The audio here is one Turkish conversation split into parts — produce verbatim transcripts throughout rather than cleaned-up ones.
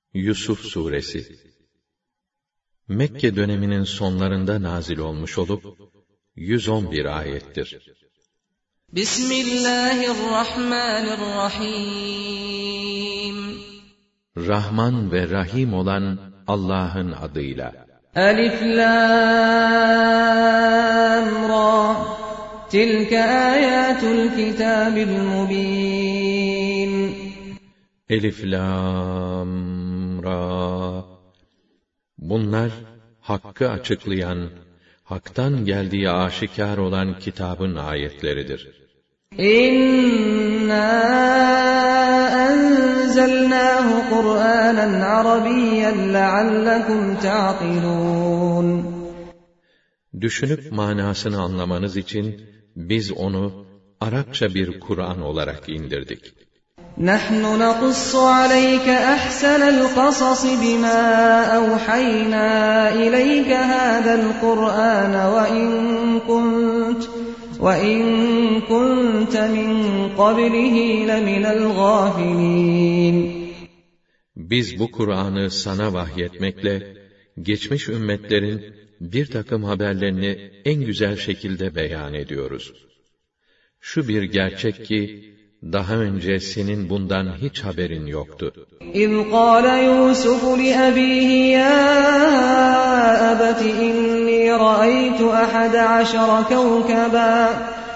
Yusuf Suresi Mekke döneminin sonlarında nazil olmuş olup yüz on bir ayettir. Bismillahirrahmanirrahim. Rahman ve Rahim olan Allah'ın adıyla. Elif Lam Ra. Tilke ayatul kitabil mubin. Elif Lam Ra. Bunlar hakkı açıklayan, haktan geldiği aşikar olan kitabın ayetleridir. İnna enzelnahu Kur'anen Arabiyyen leallekum ta'qilun. Düşünüp manasını anlamanız için biz onu Arapça bir Kur'an olarak indirdik. نَحْنُ نَقُصُّ عَلَيْكَ أَحْسَنَ الْقَصَصِ بِمَا أَوْحَيْنَا إِلَيْكَ هَذَا الْقُرْآنَ وَإِن كُنتَ وَإِن كُنتَ مِن قَبْلِهِ لَمِنَ الْغَافِلِينَ. Biz bu Kur'an'ı sana vahyetmekle geçmiş ümmetlerin bir takım haberlerini en güzel şekilde beyan ediyoruz. Şu bir gerçek ki daha önce senin bundan hiç haberin yoktu. İz qâle Yûsuf li abîhi yâ abeti inni ra'aytu ahada aşara kevkeben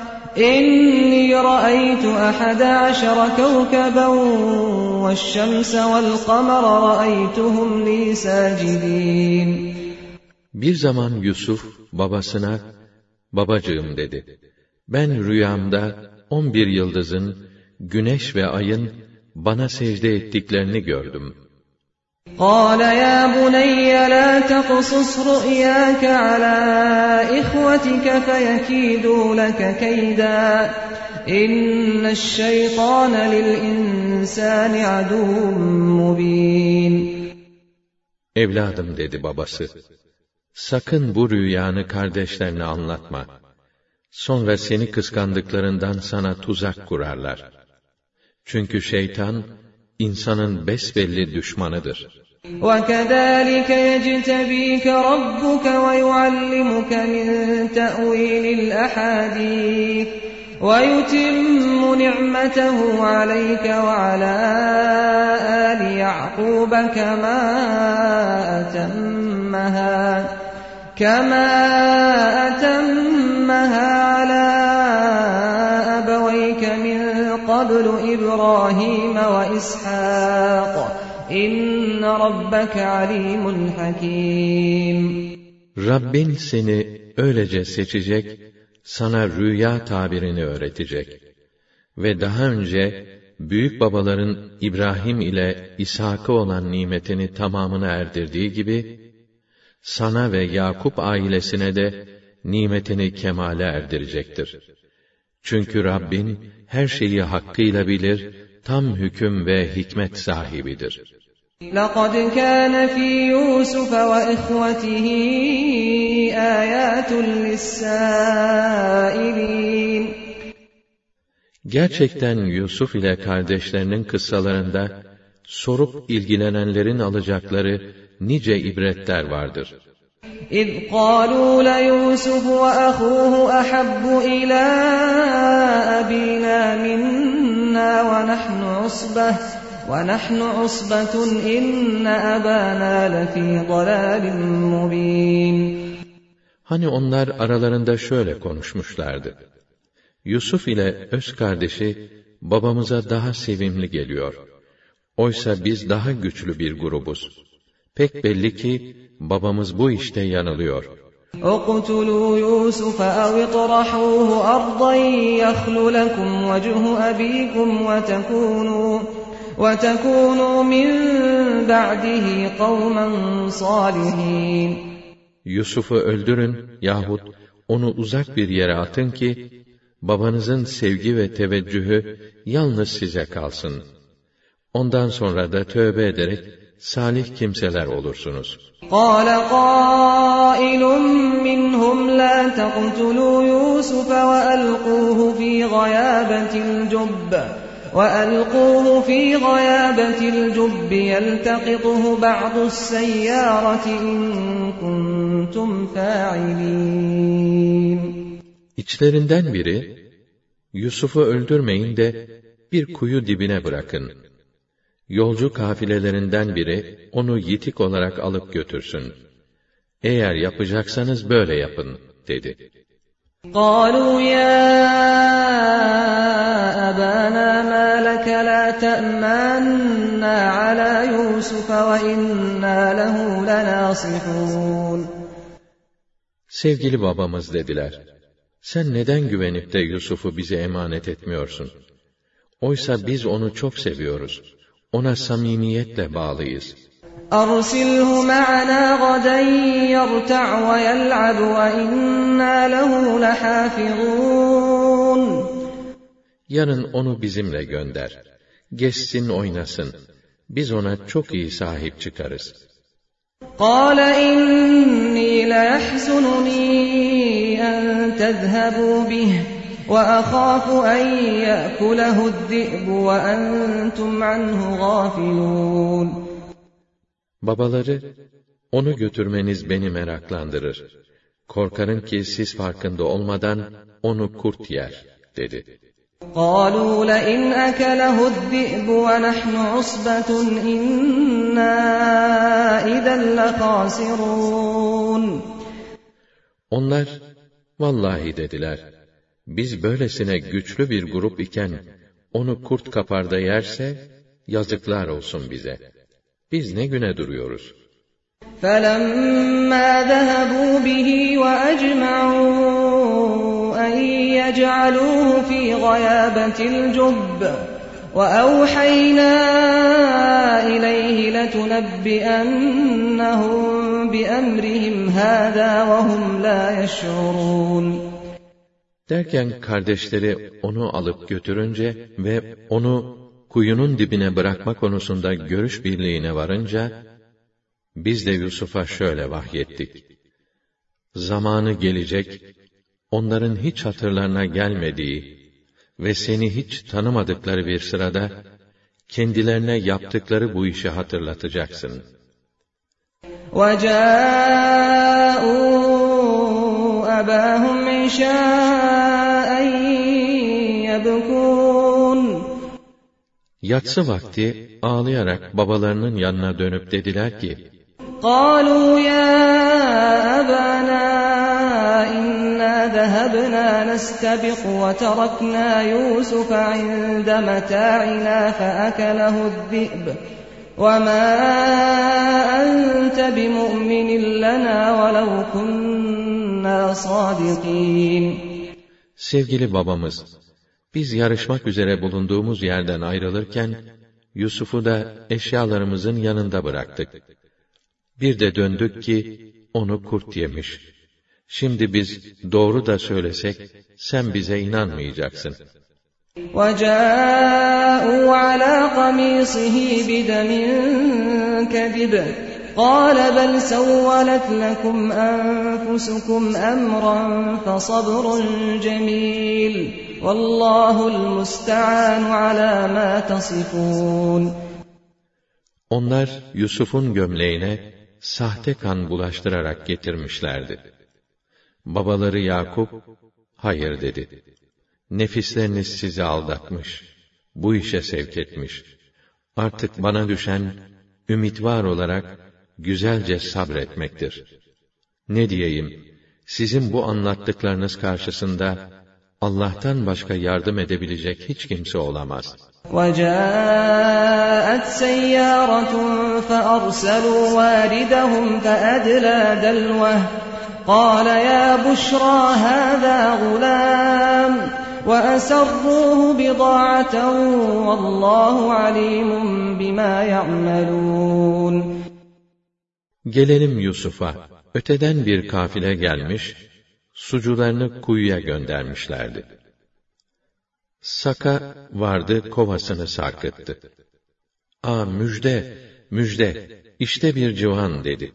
inni ra'aytu ahada aşara kevkeben ve'ş-şemse ve'l-kamera ra'aytuhum li sâcidîn. Bir zaman Yusuf babasına, babacığım dedi, ben rüyamda on bir yıldızın, güneş ve ayın bana secde ettiklerini gördüm. قَالَ يَا بُنَيَّ لَا تَقْصُصْ رُؤْيَاكَ عَلَى إِخْوَتِكَ فَيَكِيدُوا لَكَ كَيْدًا إِنَّ الشَّيْطَانَ لِلْإِنسَانِ عَدُوٌّ مُّبِينٌ. Evladım dedi babası, sakın bu rüyanı kardeşlerine anlatma. Sonra seni kıskandıklarından sana tuzak kurarlar. Çünkü şeytan, insanın besbelli düşmanıdır. وَكَذَٰلِكَ يَجْتَبِيكَ رَبُّكَ وَيُعَلِّمُكَ مِن تَأْوِيلِ الْأَحَادِيثِ وَيُتِمُّ نِعْمَتَهُ عَلَيْكَ وَعَلَىٰ آلِ يَعْقُوبَ كَمَا أَتَمَّهَا كَمَا أَتَمَّهَا عَلَىٰ أَبَوَيْكَ مِن قَبْلُ إِبْرَاهِيمَ وَإِسْحَاقَ إِنَّ رَبَّكَ عَلِيمٌ حَكِيمٌ. Rabbin seni öylece seçecek, sana rüya tabirini öğretecek. Ve daha önce büyük babaların İbrahim ile İshak'a olan nimetini tamamına erdirdiği gibi, sana ve Yakup ailesine de nimetini kemale erdirecektir. Çünkü Rabbin her şeyi hakkıyla bilir, tam hüküm ve hikmet sahibidir. لَقَدْ كَانَ فِي يُوسُفَ وَإِخْوَتِهِ آيَاتٌ لِلسَّائِلِينَ. Gerçekten Yusuf ile kardeşlerinin kıssalarında sorup ilgilenenlerin alacakları nice ibretler vardır. إِذْ قَالُوا لَيُوسُفُ وَأَخُوهُ أَحَبُّ إِلَىٰ أَبِينَا مِنَّا وَنَحْنُ عُصْبَةٌ وَنَحْنُ عُصْبَةٌ إِنَّ أَبَانَا لَفِي ضَلَالٍ مُّبِينٍ. Hani onlar aralarında şöyle konuşmuşlardı. Yusuf ile öz kardeşi babamıza daha sevimli geliyor. Oysa biz daha güçlü bir grubuz. Pek belli ki babamız bu işte yanılıyor. اُقْتُلُوا يُوسُفَ اَوْ اطْرَحُوهُ أَرْضًا يَخْلُ لَكُمْ وَجْهُ أَبِيكُمْ وَتَكُونُوا وَتَكُونُوا مِنْ بَعْدِهِ قَوْمًا صَالِحِينَ. Yusuf'u öldürün yahut onu uzak bir yere atın ki babanızın sevgi ve teveccühü yalnız size kalsın. Ondan sonra da tövbe ederek salih kimseler olursunuz. قَالَ قَائِلٌ مِّنْهُمْ لَا تَقْتُلُوا يُوسُفَ وَأَلْقُوهُ فِي غَيَابَةِ الْجُبِّ وَأَلْقُوهُ فِي غَيَابَةِ الْجُبِّ يَلْتَقِطْهُ بَعْضُ السَّيَّارَةِ إِن كُنتُمْ فَاعِلِينَ. İçlerinden biri, Yusuf'u öldürmeyin de bir kuyu dibine bırakın. Yolcu kafilelerinden biri onu yitik olarak alıp götürsün. Eğer yapacaksanız böyle yapın, dedi. قَالُوا يَا أَبَانَا مَا لَكَ لَا تَأْمَنَّا عَلَى يُوسُفَ وَإِنَّا لَهُ لَنَاصِحُونَ. Sevgili babamız, dediler, sen neden güvenip de Yusuf'u bize emanet etmiyorsun? Oysa biz onu çok seviyoruz. Ona samimiyetle bağlıyız. أَرْسِلْهُ مَعَنَا غَدًا يَرْتَعْ وَيَلْعَبْ وَإِنَّا لَهُ لَحَافِظُونَ. Yarın onu bizimle gönder. Gezsin, oynasın. Biz ona çok iyi sahip çıkarız. قَالَ إِنِّي لَيَحْزُنُنِي أَن تَذْهَبُوا بِهِ وَأَخَافُ أَن يَأْكُلَهُ الذِّئْبُ وَأَنْتُمْ عَنْهُ غَافِلُونَ. Babaları, onu götürmeniz beni meraklandırır. Korkarım ki siz farkında olmadan onu kurt yer, dedi. قَالُوا لَئِنْ أَكَلَهُ الذِّئْبُ وَنَحْنُ عُصْبَةٌ إِنَّا إِذًا لَخَاسِرُونَ. Onlar, vallahi dediler, biz böylesine güçlü bir grup iken, onu kurt kapar da yerse, yazıklar olsun bize. Biz ne güne duruyoruz? فَلَمَّا ذَهَبُوا بِهِ وَأَجْمَعُوا أَن يَجْعَلُوهُ فِي غَيَابَةِ الْجُبِّ وَأَوْحَيْنَا إِلَيْهِ لَتُنَبِّئَنَّهُم بِأَمْرِهِمْ هَذَا وَهُمْ لَا يَشْعُرُونَ. Derken kardeşleri onu alıp götürünce ve onu kuyunun dibine bırakma konusunda görüş birliğine varınca, biz de Yusuf'a şöyle vahyettik. Zamanı gelecek, onların hiç hatırlarına gelmediği ve seni hiç tanımadıkları bir sırada, kendilerine yaptıkları bu işi hatırlatacaksın. وَجَاءُوا أَبَاهُمْ عِشَاءً يَبْكُونَ. Yatsı vakti ağlayarak babalarının yanına dönüp dediler ki, قَالُوا يَا أَبَانَا إِنَّا ذَهَبْنَا نَسْتَبِقُ وَتَرَكْنَا يُوسُفَ عِندَ مَتَاعِنَا فَأَكَلَهُ الذِّئْبُ وَمَا أَنْتَ بِمُؤْمِنٍ لَنَا وَلَوْ كُنَّا صَادِقِينَ. Sevgili babamız, biz yarışmak üzere bulunduğumuz yerden ayrılırken, Yusuf'u da eşyalarımızın yanında bıraktık. Bir de döndük ki, onu kurt yemiş. Şimdi biz doğru da söylesek, sen bize inanmayacaksın. وَجَاءُوا عَلَى قَمِيصِهِ بِدَمٍ كَذِبٍ قَالَ بَلْ سَوَّلَتْ لَكُمْ أَنفُسُكُمْ أَمْرًا فَصَبْرٌ جَمِيلٌ وَاللّٰهُ الْمُسْتَعَانُ عَلَى مَا تَصِفُونَ. Onlar Yusuf'un gömleğine sahte kan bulaştırarak getirmişlerdi. Babaları Yakup, hayır dedi. Nefisleriniz sizi aldatmış, bu işe sevk etmiş. Artık bana düşen, ümit var olarak güzelce sabretmektir. Ne diyeyim, sizin bu anlattıklarınız karşısında, Allah'tan başka yardım edebilecek hiç kimse olamaz. وَجَاءَتْ سَيَّارَةٌ فَأَرْسَلُوا وَارِدَهُمْ فَأَدْلَى دَلْوَهُ قَالَ يَا بُشْرَى هَذَا غُلَامٌ وَأَسَرُّوهُ بِضَاعَةً وَاللّٰهُ عَلِيمٌ بِمَا يَعْمَلُونَ. Gelelim Yusuf'a. Öteden bir kafile gelmiş, sucularını kuyuya göndermişlerdi. Saka vardı, kovasını sarkıttı. "Aa, müjde, müjde, işte bir civan," dedi.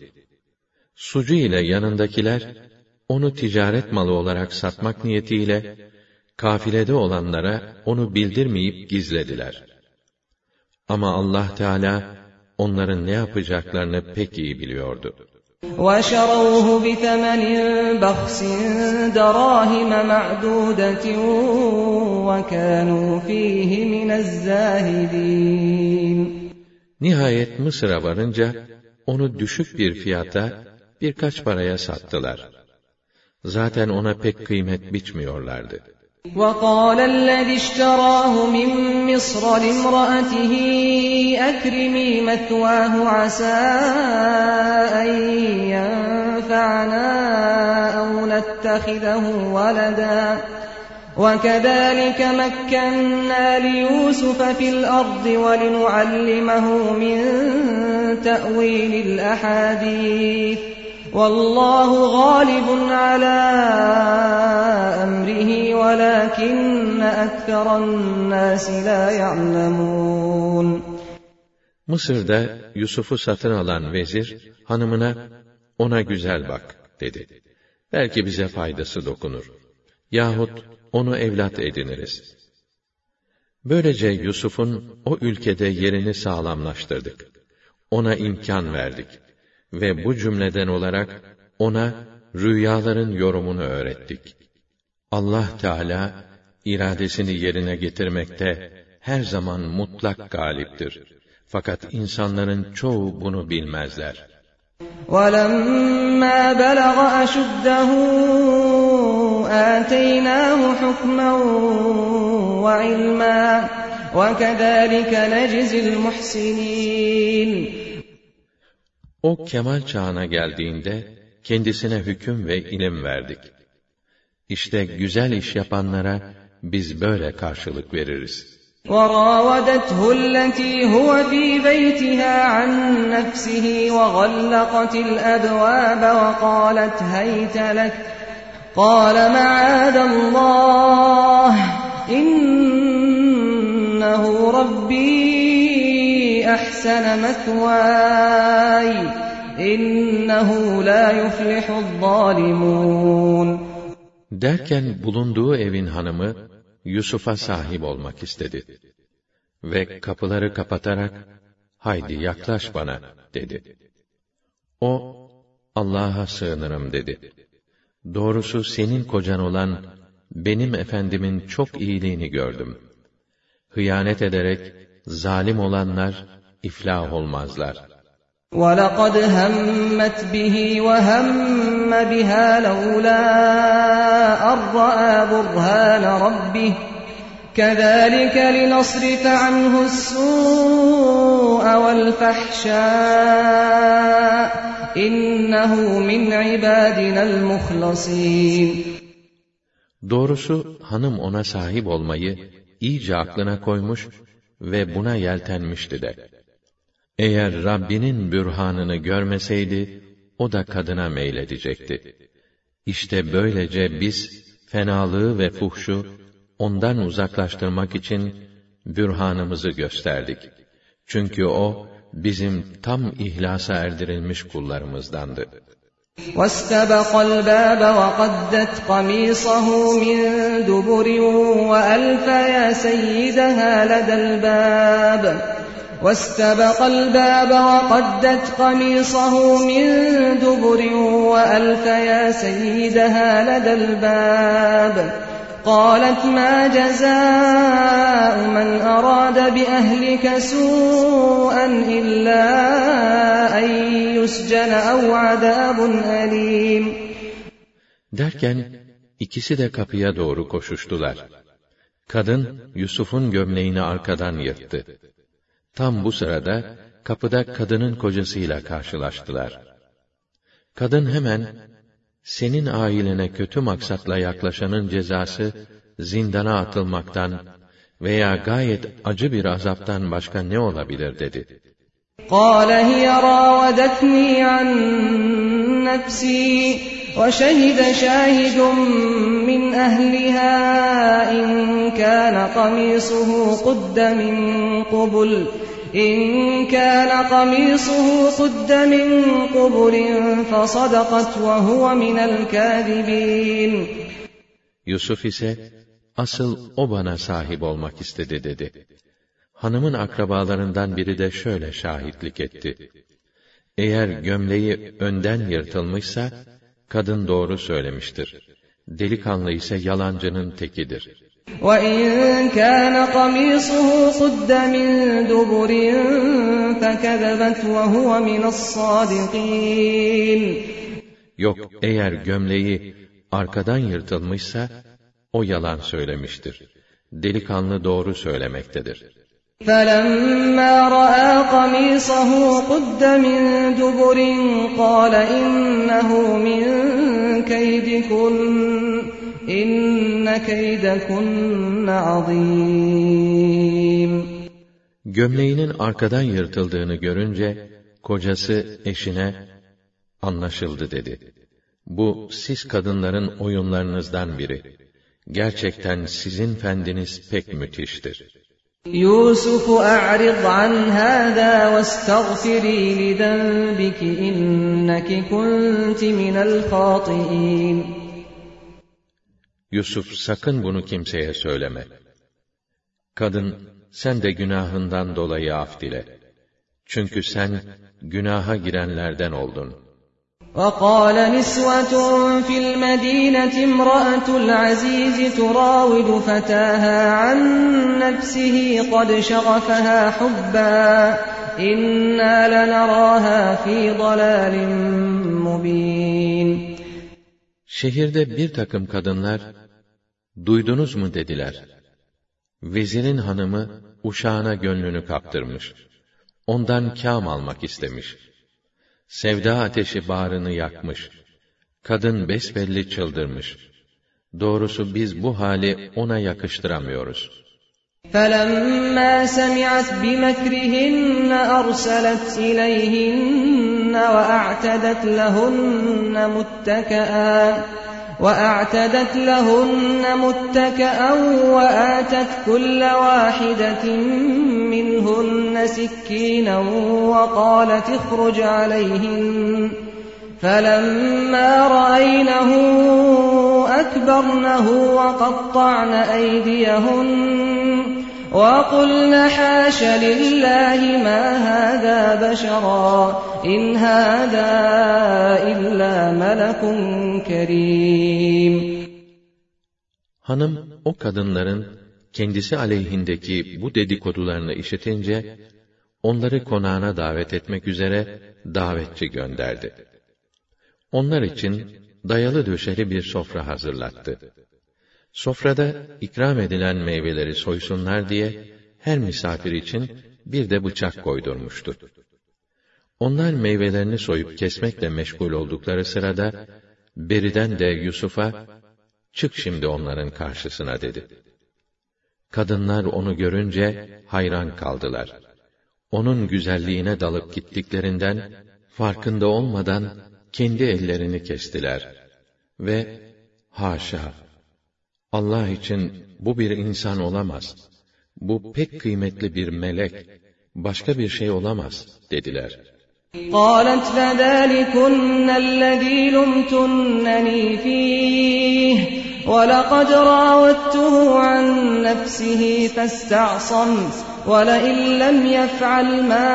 Sucu ile yanındakiler, onu ticaret malı olarak satmak niyetiyle, kafilede olanlara onu bildirmeyip gizlediler. Ama Allah Teala onların ne yapacaklarını pek iyi biliyordu. وَشَرَوْهُ بِثَمَنٍ بَخْسٍ دَرَاهِمَ مَعْدُودَةٍ وَكَانُوا فِيهِ مِنَ الزَّاهِدِينَ. Nihayet Mısır'a varınca onu düşük bir fiyata birkaç paraya sattılar. Zaten ona pek kıymet biçmiyorlardı. وَقَالَ الَّذِي اشْتَرَاهُ مِنْ مِصْرَ لِامْرَأَتِهِ أَكْرِمِي مَثْوَاهُ عَسَى أَنْ يَنْفَعَنَا أَوْ نَتَّخِذَهُ وَلَدًا وَكَذَلِكَ مَكَّنَّا لِيُوسُفَ فِي الْأَرْضِ وَلِنُعَلِّمَهُ مِنْ تَأْوِيلِ الْأَحَادِيثِ وَاللّٰهُ غَالِبٌ عَلَى أَمْرِهِ وَلَكِنَّ أَكْثَرَ النَّاسِ لَا يَعْلَمُونَ. Mısır'da Yusuf'u satın alan vezir, hanımına, ona güzel bak, dedi. Belki bize faydası dokunur. Yahut onu evlat ediniriz. Böylece Yusuf'un o ülkede yerini sağlamlaştırdık. Ona imkan verdik. Ve bu cümleden olarak ona rüyaların yorumunu öğrettik. Allah Teala iradesini yerine getirmekte her zaman mutlak galiptir. Fakat insanların çoğu bunu bilmezler. وَلَمَّا بَلَغَ أَشُدَّهُ آتَيْنَاهُ حُكْمًا وَعِلْمًا وَكَذَلِكَ نَجْزِي الْمُحْسِنِينَ. O kemal çağına geldiğinde kendisine hüküm ve ilim verdik. İşte güzel iş yapanlara biz böyle karşılık veririz. وَرَاوَدَتْهُ الَّتِي هُوَ فِي بَيْتِهَا عَنْ نَفْسِهِ وَغَلَّقَتِ الْأَبْوَابَ وَقَالَتْ هَيْتَ لَكَ قَالَ مَعَاذَ اللَّهِ إِنَّهُ رَبِّي أَحْسَنَ مَثْوَايَ إِنَّهُ لَا يُفْلِحُ الظَّالِمُونَ. Derken bulunduğu evin hanımı Yusuf'a sahip olmak istedi. Ve kapıları kapatarak, haydi yaklaş bana, dedi. O, Allah'a sığınırım, dedi. Doğrusu senin kocan olan benim efendimin çok iyiliğini gördüm. Hıyanet ederek zalim olanlar iflah olmazlar. وَلَقَدْ هَمَّتْ بِهِ وَهَمَّ بِهَا لَوْلَا أَنْ رَأَى بُرْهَانَ رَبِّهِ كَذَلِكَ لِنَصْرِفَ عَنْهُ السُّوءَ وَالْفَحْشَاءَ إِنَّهُ مِنْ عِبَادِنَا الْمُخْلَصِينَ. Doğrusu hanım ona sahip olmayı iyice aklına koymuş ve buna yeltenmişti de. Eğer Rabbinin bürhanını görmeseydi, o da kadına meyledecekti. İşte böylece biz, fenalığı ve fuhşu, ondan uzaklaştırmak için, bürhanımızı gösterdik. Çünkü o, bizim tam ihlasa erdirilmiş kullarımızdandı. وَاسْتَبَقَ الْبَابَ وَقَدَّتْ قَمِيصَهُ مِنْ دُبُرٍ وَأَلْفَ يَا سَيِّدَهَا لَدَى الْبَابِ وَاسْتَبَقَ الْبَابَ وَقَدَّتْ قَمِيصَهُ مِنْ دُبُرٍ وَأَلْفَ يَا سَيِّدَهَا لَدَى الْبَابِ قَالَتْ مَا جَزَاءُ مَنْ أَرَادَ بِأَهْلِكَ سُوءًا إِلَّا أَنْ يُسْجَنَ أَوْ عَذَابٌ أَلِيمٌ. Derken ikisi de kapıya doğru koşuştular. Kadın Yusuf'un gömleğini arkadan yırttı. Tam bu sırada kapıda kadının kocasıyla karşılaştılar. Kadın hemen, senin ailene kötü maksatla yaklaşanın cezası zindana atılmaktan veya gayet acı bir azaptan başka ne olabilir, dedi. قَالَ هِيَ رَاوَدَتْنِي عَنْ نَفْسِي وَشَهِدَ شَاهِدٌ مِّنْ أَهْلِهَا إِنْ كَانَ قَمِيصُهُ قُدَّ مِنْ قُبُلٍ إِنْ كَانَ قَمِيصُهُ قُدَّ مِنْ قُبُلٍ فَصَدَقَتْ وَهُوَ مِنَ الْكَاذِبِينَ. Yusuf ise, asıl o bana sahip olmak istedi dedi. Hanımın akrabalarından biri de şöyle şahitlik etti. Eğer gömleği önden yırtılmışsa, kadın doğru söylemiştir. Delikanlı ise yalancının tekidir. وَاِنْ كَانَ قَمِيصُهُ قُدَّ مِنْ دُبُرٍ فَكَذَبَتْ وَهُوَ مِنَ الصَّادِقِينَ Yok, eğer gömleği arkadan yırtılmışsa, o yalan söylemiştir. Delikanlı doğru söylemektedir. فَلَمَّا رَأَى قَمِيصَهُ قُدَّ مِنْ دُبُرٍ قَالَ إِنَّهُ مِنْ كَيْدِكُنَّ إِنَّ كَيْدَكُنَّ عَظِيمٌ. Gömleğinin arkadan yırtıldığını görünce, kocası eşine, anlaşıldı dedi. Bu, siz kadınların oyunlarınızdan biri. Gerçekten sizin fendiniz pek müthiştir. يُوسُفُ أَعْرِضْ عَنْ هَذَا وَاسْتَغْفِرِي لِذَنبِكِ إِنَّكِ كُنْتِ مِنَ الْخَاطِئِينَ. Yusuf, sakın bunu kimseye söyleme. Kadın, sen de günahından dolayı af dile. Çünkü sen günaha girenlerden oldun. وَقَالَ نِسْوَةٌ فِي الْمَدِينَةِ امْرَأَةُ الْعَزِيزِ تُرَاوِدُ فَتَاهَا عَنْ نَفْسِهِ قَدْ شَغَفَهَا حُبًّا إِنَّا لَنَرَاهَا فِي ضَلَالٍ مُبِينٍ. Şehirde bir takım kadınlar, duydunuz mu dediler. Vezirin hanımı uşağına gönlünü kaptırmış. Ondan kâm almak istemiş. Sevda ateşi bağrını yakmış. Kadın besbelli çıldırmış. Doğrusu biz bu hali ona yakıştıramıyoruz. فَلَمَّا سَمِعَتْ بِمَكْرِهِنَّ أَرْسَلَتْ إِلَيْهِنَّ وَأَعْتَدَتْ لَهُنَّ مُتَّكَأً وَأَعْتَدَتْ لَهُنَّ مُتَّكَأً وَآتَتْ كُلَّ وَاحِدَةٍ مِّنْهُنَّ سِكِّينًا وَقَالَتِ اخْرُجْ عَلَيْهِنَّ فَلَمَّا رَأَيْنَهُ أَكْبَرْنَهُ وَقَطَّعْنَ أَيْدِيَهُنَّ وَقُلْنَ حَاشَ لِلَّهِ مَا هَذَا بَشَرًا إِنْ هَذَا إِلَّا مَلَكٌ كَرِيمٌ. Hanım, o kadınların kendisi aleyhindeki bu dedikodularını işitince, onları konağına davet etmek üzere davetçi gönderdi. Onlar için dayalı döşeli bir sofra hazırlattı. Sofrada ikram edilen meyveleri soysunlar diye her misafir için bir de bıçak koydurmuştu. Onlar meyvelerini soyup kesmekle meşgul oldukları sırada, beriden de Yusuf'a, "Çık şimdi onların karşısına." dedi. Kadınlar onu görünce hayran kaldılar. Onun güzelliğine dalıp gittiklerinden, farkında olmadan kendi ellerini kestiler. Ve haşa! Allah için bu bir insan olamaz. Bu pek kıymetli bir melek, başka bir şey olamaz dediler. قَالَتْ فَذَٰلِكُنَّ الَّذ۪ي لُمْتُنَّنِي ف۪يهِ وَلَقَدْ رَاوَدتُّهُ عَنْ نَفْسِهِ فَاسْتَعْصَمَ وَلَئِنْ لَمْ يَفْعَلْ مَا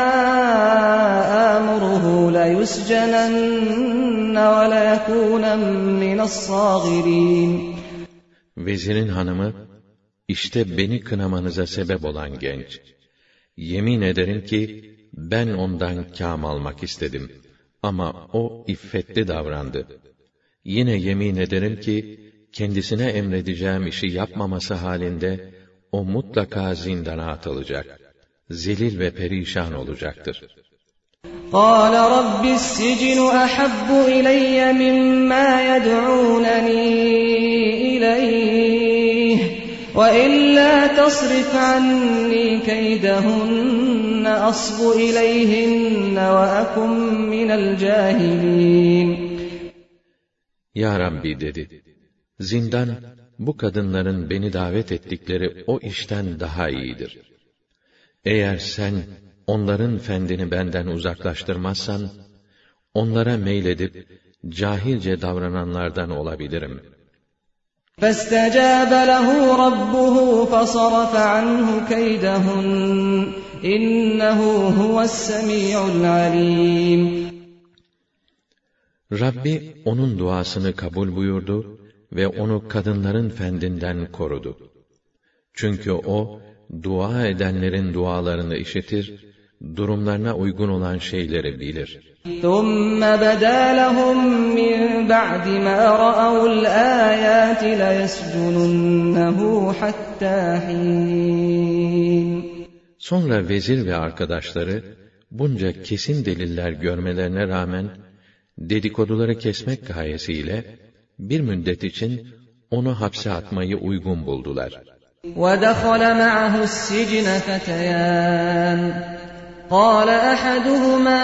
آمُرُهُ لَيُسْجَنَنَّ وَلَيَكُونًا مِنَ الصَّاغِرِينَ. Vezirin hanımı, işte beni kınamanıza sebep olan genç. Yemin ederim ki, ben ondan kâm almak istedim. Ama o iffetli davrandı. Yine yemin ederim ki, kendisine emredeceğim işi yapmaması halinde, o mutlaka zindana atılacak. Zelil ve perişan olacaktır. قَالَ رَبِّ السِّجْنُ أَحَبُّ إِلَيَّ مِمَّا يَدْعُونَنِي إِلَيْهِ وَإِلَّا تَصْرِفْ عَنِّي كَيْدَهُنَّ أَصْبُ إِلَيْهِنَّ وَأَكُنْ مِنَ الْجَاهِلِينَ. Ya Rabbi dedi, zindan, bu kadınların beni davet ettikleri o işten daha iyidir. Eğer sen, onların fendini benden uzaklaştırmazsan, onlara meyledip, cahilce davrananlardan olabilirim. فَاسْتَجَابَ لَهُ رَبُّهُ فَصَرَفَ عَنْهُ كَيْدَهُنَّ إِنَّهُ هُوَ السَّمِيعُ الْعَلِيمُ. Rabbi onun duasını kabul buyurdu ve onu kadınların fendinden korudu. Çünkü o, dua edenlerin dualarını işitir, durumlarına uygun olan şeyleri bilir. ثُمَّ بَدَا لَهُم مِّن بَعْدِ مَا رَأَوُا الْآيَاتِ لَيَسْجُنُنَّهُ حَتَّىٰ حِينٍ. Sonra vezir ve arkadaşları, bunca kesin deliller görmelerine rağmen, dedikoduları kesmek gayesiyle, bir müddet için onu hapse atmayı uygun buldular. وَدَخَلَ مَعَهُ السِّجْنَ فَتَيَانِ قال أحدهما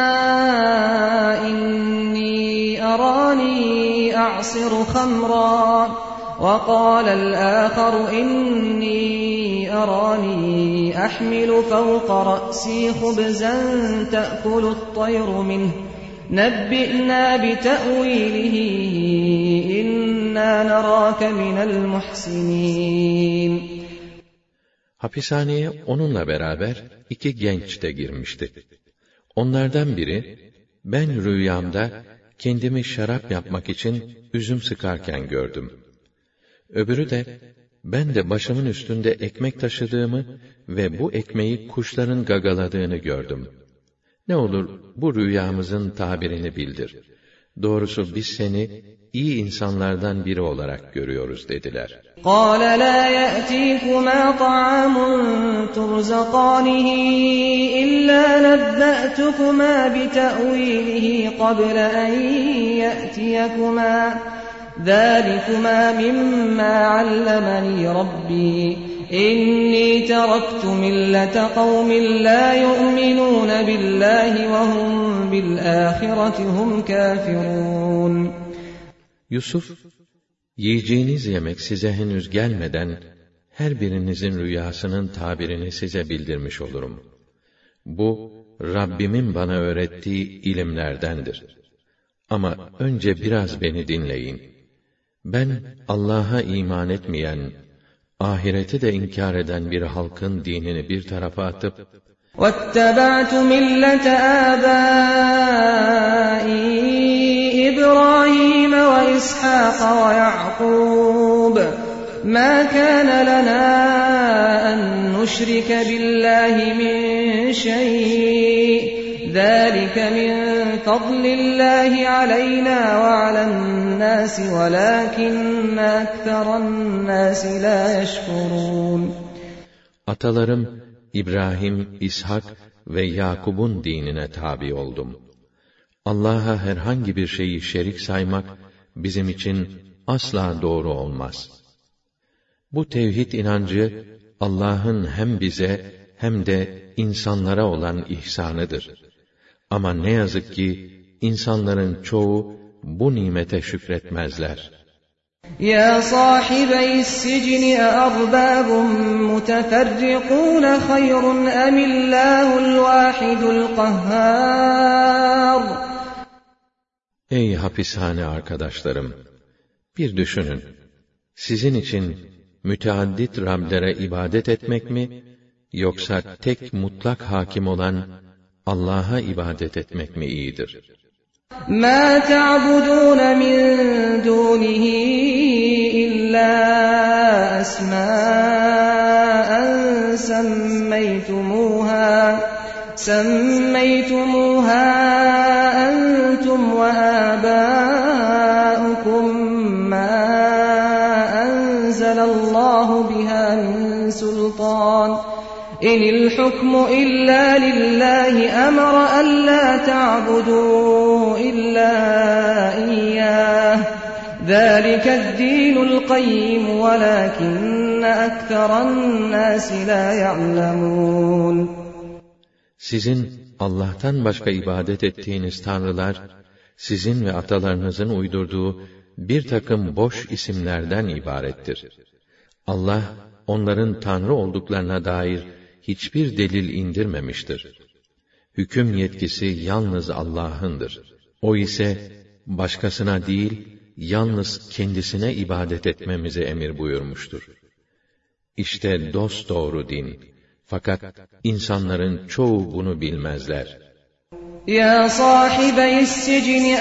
إني أراني أعصر خمرا وقال الآخر إني أراني أحمل فوق رأسي خبزا تأكل الطير منه نبئنا بتأويله إنا نراك من المحسنين. Hapishaneye onunla beraber iki genç de girmişti. Onlardan biri, ben rüyamda kendimi şarap yapmak için üzüm sıkarken gördüm. Öbürü de, ben de başımın üstünde ekmek taşıdığımı ve bu ekmeği kuşların gagaladığını gördüm. Ne olur bu rüyamızın tabirini bildir. Doğrusu biz seni iyi insanlardan biri olarak görüyoruz dediler. قَالَ لَا يَأْتِيكُمَا طَعَامٌ تُرْزَقَانِهِ إِلَّا نَبَّأْتُكُمَا بِتَأْوِيلِهِ قَبْلَ أَن يَأْتِيَكُمَا ذَلِكُمَا مِمَّا عَلَّمَنِي رَبِّي إِنِّي تَرَكْتُ مِلَّةَ قَوْمٍ لَا يُؤْمِنُونَ بِاللَّهِ وَهُمْ بِالْآخِرَةِ هُمْ كَافِرُونَ. Yusuf, yiyeceğiniz yemek size henüz gelmeden, her birinizin rüyasının tabirini size bildirmiş olurum. Bu, Rabbimin bana öğrettiği ilimlerdendir. Ama önce biraz beni dinleyin. Ben, Allah'a iman etmeyen, ahireti de inkar eden bir halkın dinini bir tarafa atıp, وَاتَّبَعْتُ مِلَّةَ آبَائِي إِبْرَاهِيمَ وَإِسْحَاقَ وَيَعْقُوبَ مَا كَانَ لَنَا أَن نُّشْرِكَ بِاللَّهِ مِن شَيْءٍ ذَلِكَ مِن فَضْلِ اللَّهِ عَلَيْنَا وَعَلَى النَّاسِ وَلَٰكِنَّ أَكْثَرَ النَّاسِ لَا يَشْكُرُونَ. Atalarım İbrahim, İshak ve Yakub'un dinine tabi oldum. Allah'a herhangi bir şeyi şerik saymak bizim için asla doğru olmaz. Bu tevhid inancı Allah'ın hem bize hem de insanlara olan ihsanıdır. Ama ne yazık ki insanların çoğu bu nimete şükretmezler. يا صاحبي السجن أأرباب متفرقون خير أم الله الواحد القهار. Ey hapishane arkadaşlarım! Bir düşünün. Sizin için müteaddit Rablere ibadet etmek mi, yoksa tek mutlak hakim olan Allah'a ibadet etmek mi iyidir? مَا تَعْبُدُونَ مِن دُونِهِ إِلَّا أَسْمَاءً سَمَّيْتُمُوهَا سَمَّيْتُمُوهَا أَنتُمْ وَآبَاؤُكُمْ مَا أَنزَلَ اللَّهُ بِهَا مِن سُلْطَانٍ إِنِ الْحُكْمُ إِلَّا لِلَّهِ أَمَرَ أَلَّا تَعْبُدُوا إِلَّا إِيَّاهُ ذَلِكَ الدِّينُ الْقَيِّمُ وَلَكِنَّ أَكْثَرَ النَّاسِ لَا يَعْلَمُونَ. Sizin Allah'tan başka ibadet ettiğiniz tanrılar, sizin ve atalarınızın uydurduğu bir takım boş isimlerden ibarettir. Allah, onların tanrı olduklarına dair hiçbir delil indirmemiştir. Hüküm yetkisi yalnız Allah'ındır. O ise, başkasına değil, yalnız kendisine ibadet etmemizi emir buyurmuştur. İşte dosdoğru din. Fakat insanların çoğu bunu bilmezler. Ya sahibeyi's sicni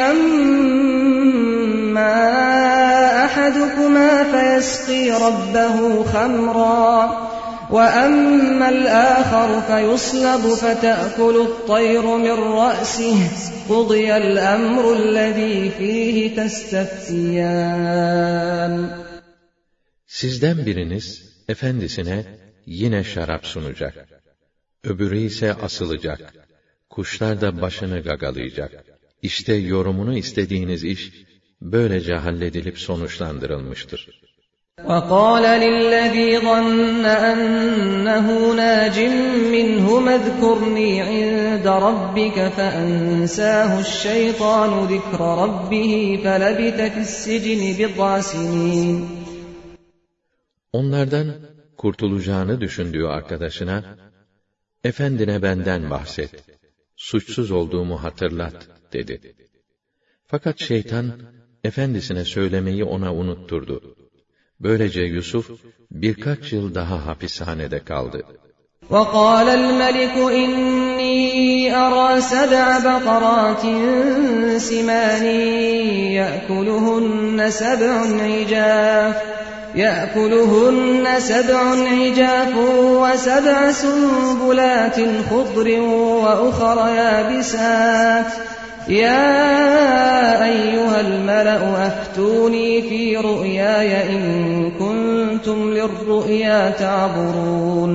amma ahadukuma feyesqi rabbehu khamra وَأَمَّا الْآخَرُ فَيُصْلَبُ فَتَأْكُلُ الطَّيْرُ مِنْ رَأْسِهِ قُضِيَ الْأَمْرُ الَّذ۪ي ف۪يهِ تَسْتَفْتِيَانِ Sizden biriniz, efendisine yine şarap sunacak. Öbürü ise asılacak. Kuşlar da başını gagalayacak. İşte yorumunu istediğiniz iş, böylece halledilip sonuçlandırılmıştır. وَقَالَ لِلَّذ۪ي ظَنَّ أَنَّهُ نَاجٍ مِّنْهُمَا اذْكُرْنِي عِندَ رَبِّكَ فَأَنْسَاهُ الشَّيْطَانُ ذِكْرَ رَبِّهِ فَلَبِثَ فِي السِّجْنِ بِضْعَ سِنِينَ Onlardan kurtulacağını düşündüğü arkadaşına, "Efendine benden bahset, suçsuz olduğumu hatırlat," dedi. Fakat şeytan, efendisine söylemeyi ona unutturdu. Böylece Yusuf, birkaç yıl daha hapishanede kaldı. وَقَالَ الْمَلِكُ إِنِّي أَرَى سَبْعَ بَقَرَاتٍ سِمَانٍ يَأْكُلُهُنَّ سَبْعٌ عِجَافٌ يَأْكُلُهُنَّ سَبْعٌ عِجَافٌ وَسَبْعَ سُنبُلَاتٍ خُضْرٍ وَأُخَرَ يَابِسَاتٍ يَا أَيُّهَا الْمَلَأُ أَفْتُونِي فِي رُؤْيَايَ إِن كُنتُمْ لِلرُّؤْيَا تَعْبُرُونَ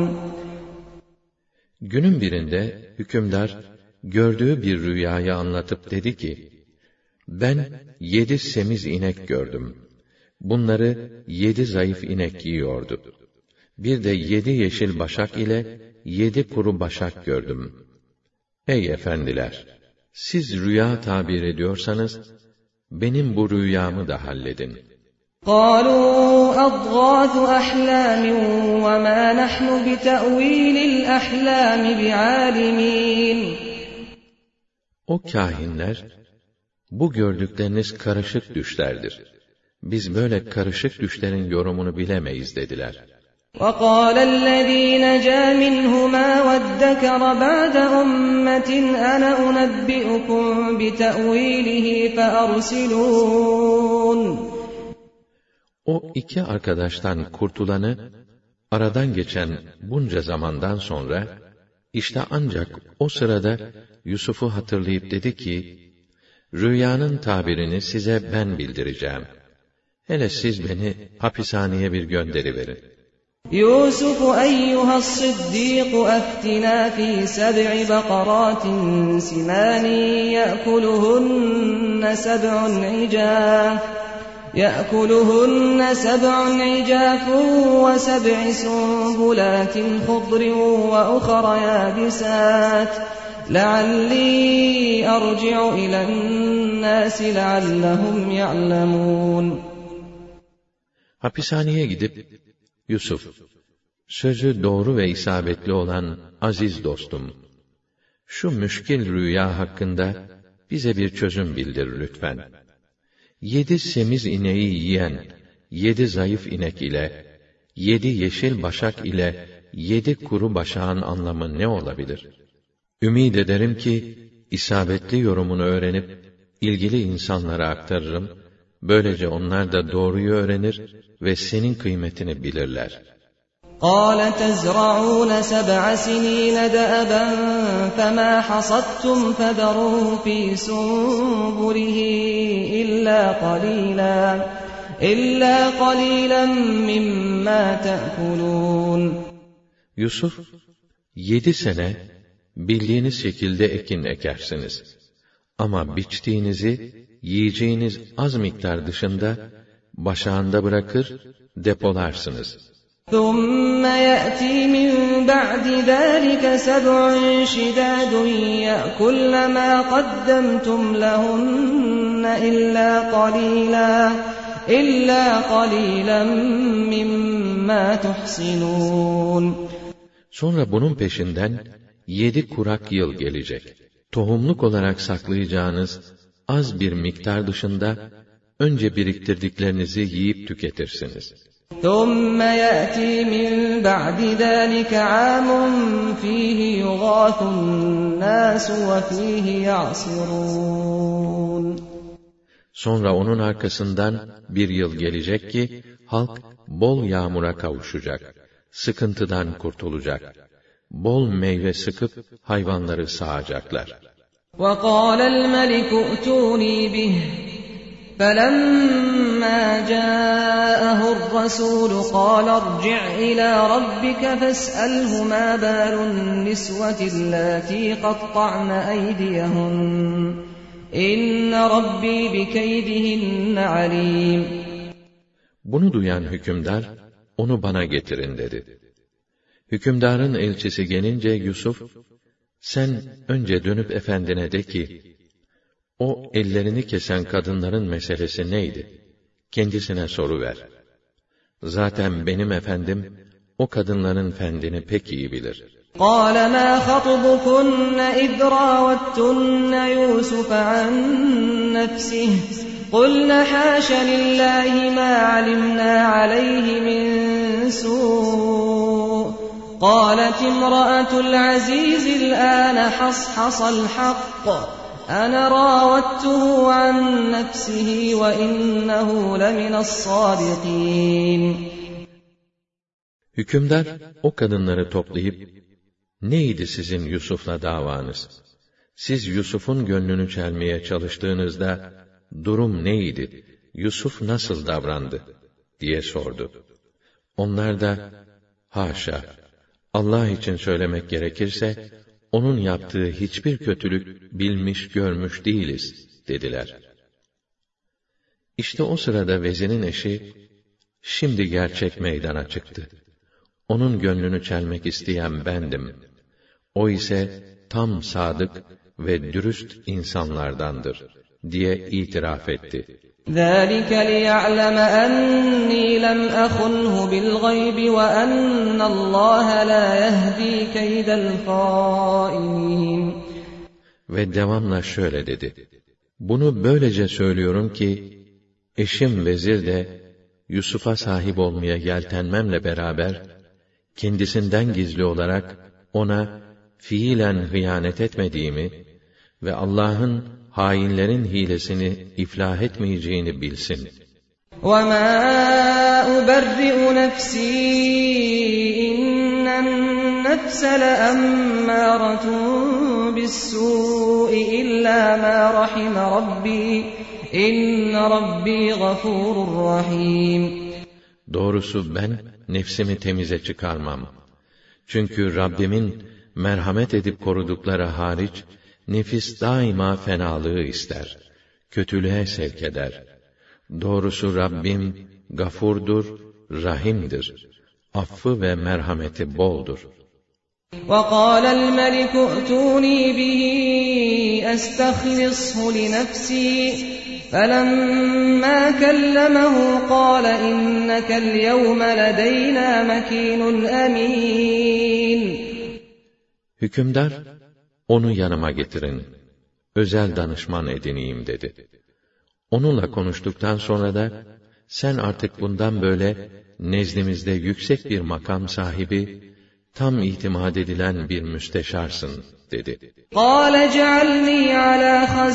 Günün birinde hükümdar gördüğü bir rüyayı anlatıp dedi ki, "Ben yedi semiz inek gördüm. Bunları yedi zayıf inek yiyordu. Bir de yedi yeşil başak ile yedi kuru başak gördüm. Ey efendiler! Siz rüya tabir ediyorsanız, benim bu rüyamı da halledin." قَالُوا أَضْغَاثُ أَحْلَامٍ وَمَا نَحْنُ بِتَأْوِيلِ الْأَحْلَامِ بِعَالِمِينَ O kâhinler, "Bu gördükleriniz karışık düşlerdir. Biz böyle karışık düşlerin yorumunu bilemeyiz," dediler. وَقَالَ الَّذ۪ي نَجَا مِنْهُمَا وَادَّكَرَ بَعْدَ أُمَّةٍ أَنَا أُنَبِّئُكُمْ بِتَأْوِيلِهِ فَأَرْسِلُونَ O iki arkadaştan kurtulanı, aradan geçen bunca zamandan sonra, işte ancak o sırada Yusuf'u hatırlayıp dedi ki, "Rüyanın tabirini size ben bildireceğim. Hele siz beni hapishaneye bir gönderiverin." يُوسُفُ أَيُّهَا الصِّدِّيقُ أَفْتِنَا فِي سَبْعِ بَقَرَاتٍ سِمَانٍ يَأْكُلُهُنَّ سَبْعٌ عِجَافٌ يَأْكُلُهُنَّ سَبْعٌ عِجَافٌ وَسَبْعِ سُنبُلَاتٍ خُضْرٍ وَأُخَرَ يَابِسَاتٍ لَعَلِّي أَرْجِعُ إِلَى النَّاسِ لَعَلَّهُمْ يَعْلَمُونَ Hapishaneye gidip, "Yusuf, sözü doğru ve isabetli olan aziz dostum, şu müşkil rüya hakkında bize bir çözüm bildir lütfen. Yedi semiz ineği yiyen yedi zayıf inek ile, yedi yeşil başak ile yedi kuru başağın anlamı ne olabilir? Ümid ederim ki, isabetli yorumunu öğrenip, ilgili insanlara aktarırım, böylece onlar da doğruyu öğrenir ve senin kıymetini bilirler." قَالَ تَزْرَعُونَ سَبْعَ سِنِينَ دَأَبًا فَمَا حَصَدتُّمْ فَذَرُوهُ فِي سُنبُلِهِ إِلَّا قَلِيلًا إِلَّا قَلِيلًا مِّمَّا تَأْكُلُونَ Yusuf, yedi sene bildiğiniz şekilde ekin ekersiniz. Ama biçtiğinizi, yiyeceğiniz az miktar dışında, başağında bırakır, depolarsınız. ثُمَّ يَأْتِي مِنْ بَعْدِ ذَٰلِكَ سَبْعٌ شِدَادٌ يَأْكُلْنَ مَا قَدَّمْتُمْ لَهُنَّ إِلَّا قَلِيلًا إِلَّا قَلِيلًا مِّمَّا تُحْصِنُونَ Sonra bunun peşinden yedi kurak yıl gelecek. Tohumluk olarak saklayacağınız az bir miktar dışında, önce biriktirdiklerinizi yiyip tüketirsiniz. ثُمَّ يَأْتِي مِنْ بَعْدِ ذَٰلِكَ عَامٌ فِيهِ يُغَاثُ النَّاسُ وَفِيهِ يَعْصِرُونَ Sonra onun arkasından bir yıl gelecek ki, halk bol yağmura kavuşacak, sıkıntıdan kurtulacak, bol meyve sıkıp hayvanları sağacaklar. وَقَالَ الْمَلِكُ ائْتُونِي بِهِ فَلَمَّا جَاءَهُ الرَّسُولُ قَالَ ارْجِعْ إِلَى رَبِّكَ فَاسْأَلْهُ مَا بَالُ النِّسْوَةِ اللَّاتِي قَطَّعْنَ أَيْدِيَهُنَّ إِنَّ رَبِّي بِكَيْدِهِنَّ عَلِيمٌ. Bunu duyan hükümdar, onu bana getirin dedi. Hükümdarın elçisi gelince Yusuf, sen önce dönüp efendine de ki, o ellerini kesen kadınların meselesi neydi? Kendisine soruver. Zaten benim efendim, o kadınların fendini pek iyi bilir. قَالَ مَا خَطْبُكُنَّ إِذْ رَاوَدتُّنَّ يُوسُفَ عَنْ نَفْسِهِ قُلْنَ حَاشَ لِلَّهِ مَا عَلِمْنَا عَلَيْهِ مِنْ سُوءٍ قَالَتِ امْرَأَةُ الْعَزِيزِ الْآنَ حَصْحَصَ الْحَقُّ أَنَا رَاوَدتُّهُ عَنْ نَفْسِهِ وَإِنَّهُ لَمِنَ الصَّادِقِينَ. Hükümdar o kadınları toplayıp, neydi sizin Yusuf'la davanız? Siz Yusuf'un gönlünü çelmeye çalıştığınızda, durum neydi? Yusuf nasıl davrandı? diye sordu. Onlar da, haşa, Allah için söylemek gerekirse, onun yaptığı hiçbir kötülük bilmiş görmüş değiliz, dediler. İşte o sırada vezirin eşi, şimdi gerçek meydana çıktı. Onun gönlünü çelmek isteyen bendim. O ise tam sadık ve dürüst insanlardandır, diye itiraf etti. ذَٰلِكَ لِيَعْلَمَ أَنِّي لَمْ أَخُنْهُ بِالْغَيْبِ وَأَنَّ اللّٰهَ لَا يَهْدِي كَيْدَ الْخَائِنِينَ. Ve devamla şöyle dedi. Bunu böylece söylüyorum ki, eşim vezir de, Yusuf'a sahip olmaya yeltenmemle beraber, kendisinden gizli olarak, ona fiilen hıyanet etmediğimi ve Allah'ın hainlerin hilesini iflah etmeyeceğini bilsin. وَمَا أُبَرِّئُ نَفْسِي إِنَّ النَّفْسَ لَأَمَّارَةٌ بِالسُّوءِ إِلَّا مَا رَحِمَ رَبِّي إِنَّ رَبِّي غَفُورٌ رَحِيمٌ. Doğrusu ben nefsimi temize çıkarmam. Çünkü Rabbimin merhamet edip korudukları hariç, nefis daima fenalığı ister, kötülüğe sevk eder. Doğrusu Rabbim, gafurdur, rahimdir. Affı ve merhameti boldur. وَقَالَ الْمَلِكُ ائْتُونِي بِهِ أَسْتَخْلِصْهُ لِنَفْسِي فَلَمَّا كَلَّمَهُ قَالَ إِنَّكَ الْيَوْمَ لَدَيْنَا مَكِينٌ أَمِينٌ. Hükümdar, onu yanıma getirin, özel danışman edineyim dedi. Onunla konuştuktan sonra da, sen artık bundan böyle, nezdimizde yüksek bir makam sahibi, tam itimat edilen bir müsteşarsın, dedi. قَالَ اجْعَلْنِي عَلَى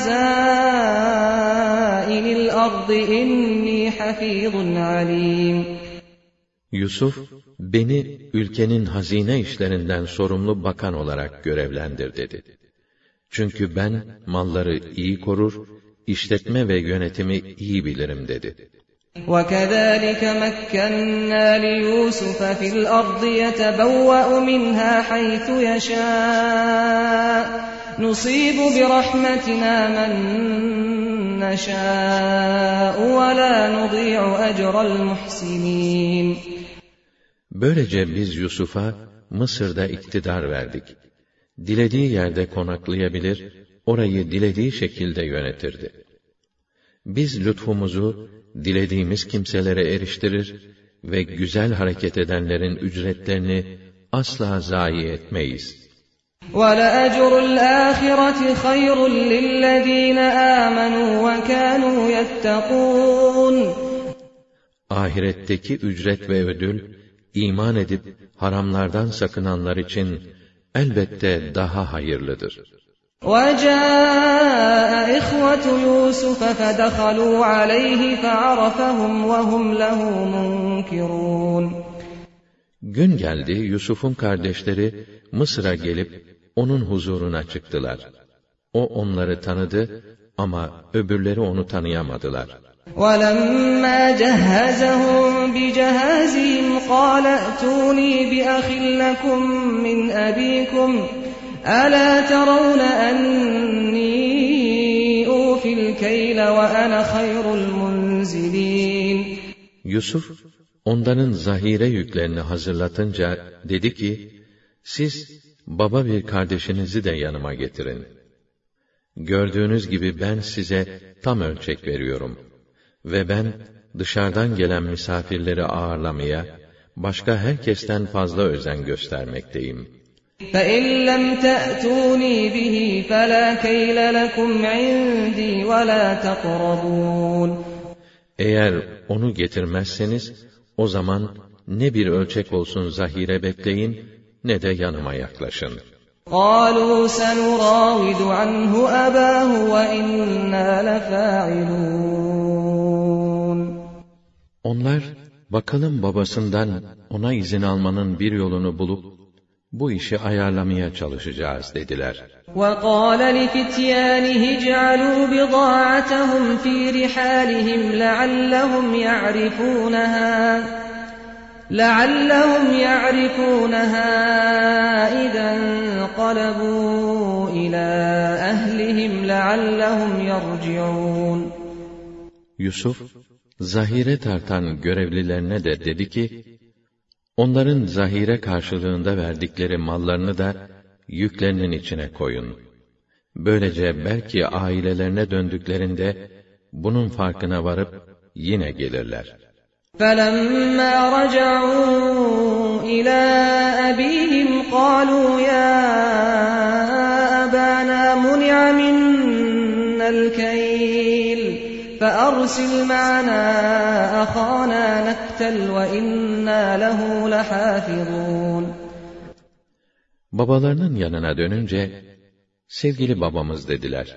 خَزَائِنِ الْأَرْضِ إِنِّي حَفِيظٌ عَلِيمٌ. Yusuf, beni ülkenin hazine işlerinden sorumlu bakan olarak görevlendir dedi. Çünkü ben malları iyi korur, işletme ve yönetimi iyi bilirim dedi. وَكَذَٰلِكَ مَكَّنَّا لِيُوسُفَ فِي الْأَرْضِ يَتَبَوَّأُ مِنْهَا حَيْثُ يَشَاءُ نُصِيبُ بِرَحْمَتِنَا مَن نَّشَاءُ وَلَا نُضِيعُ أَجْرَ الْمُحْسِنِينَ. Böylece biz Yusuf'a Mısır'da iktidar verdik. Dilediği yerde konaklayabilir, orayı dilediği şekilde yönetirdi. Biz lütfumuzu dilediğimiz kimselere eriştirir ve güzel hareket edenlerin ücretlerini asla zayi etmeyiz. وَلَأَجْرُ الْآخِرَةِ خَيْرٌ لِلَّذ۪ينَ آمَنُوا وَكَانُوا يَتَّقُونَ. يتقون. Ahiretteki ücret ve ödül, iman edip haramlardan sakınanlar için elbette daha hayırlıdır. وَجَاءَ إِخْوَةُ يُوسُفَ فَدَخَلُوا عَلَيْهِ فَعَرَفَهُمْ وَهُمْ لَهُ مُنْكِرُونَ. Gün geldi, Yusuf'un kardeşleri Mısır'a gelip onun huzuruna çıktılar. O onları tanıdı ama öbürleri onu tanıyamadılar. وَلَمَّا جَهَّزَهُم بِجَهَازِهِمْ قَالَ ائْتُونِي بِأَخٍ لَّكُم مِّنْ أَبِيكُمْ أَلَا تَرَوْنَ أَنِّي أُوفِي الْكَيْلَ وَأَنَا خَيْرُ الْمُنزِلِينَ. Yusuf, onların zahire yüklerini hazırlatınca dedi ki, siz baba bir kardeşinizi de yanıma getirin. Gördüğünüz gibi ben size tam ölçek veriyorum. Ve ben dışarıdan gelen misafirleri ağırlamaya, başka herkesten fazla özen göstermekteyim. فَإِنْ لَمْ تَأْتُونِي بِهِ فَلَا كَيْلَ لَكُمْ عِنْدِي وَلَا تَقْرَبُونَ. Eğer onu getirmezseniz, o zaman ne bir ölçek olsun zahire bekleyin, ne de yanıma yaklaşın. قَالُوا سَنُرَاوِدُ عَنْهُ أَبَاهُ وَإِنَّا لَفَاعِلُونَ. Onlar, bakalım babasından ona izin almanın bir yolunu bulup, bu işi ayarlamaya çalışacağız dediler. وَقَالَ لِفِتْيَانِهِ اجْعَلُوا بِضَاعَتَهُمْ فِي رِحَالِهِمْ لَعَلَّهُمْ يَعْرِفُونَهَا لَعَلَّهُمْ يَعْرِفُونَهَا إِذَا انقَلَبُوا إِلَى أَهْلِهِمْ لَعَلَّهُمْ يَرْجِعُونَ. Yusuf, zahire tartan görevlilerine de dedi ki, onların zahire karşılığında verdikleri mallarını da yüklerinin içine koyun. Böylece belki ailelerine döndüklerinde bunun farkına varıp yine gelirler. فَلَمَّا رَجَعُوا إِلَى أَبِيهِمْ قَالُوا يَا أَبَانَا مُنِعَ مِنَّا الْكَيْلُ فَأَرْسِلْ مَعَنَا أَخَانَا نَكْتَلْ وَإِنَّا لَهُ لَحَافِظُونَ. Babalarının yanına dönünce, sevgili babamız dediler,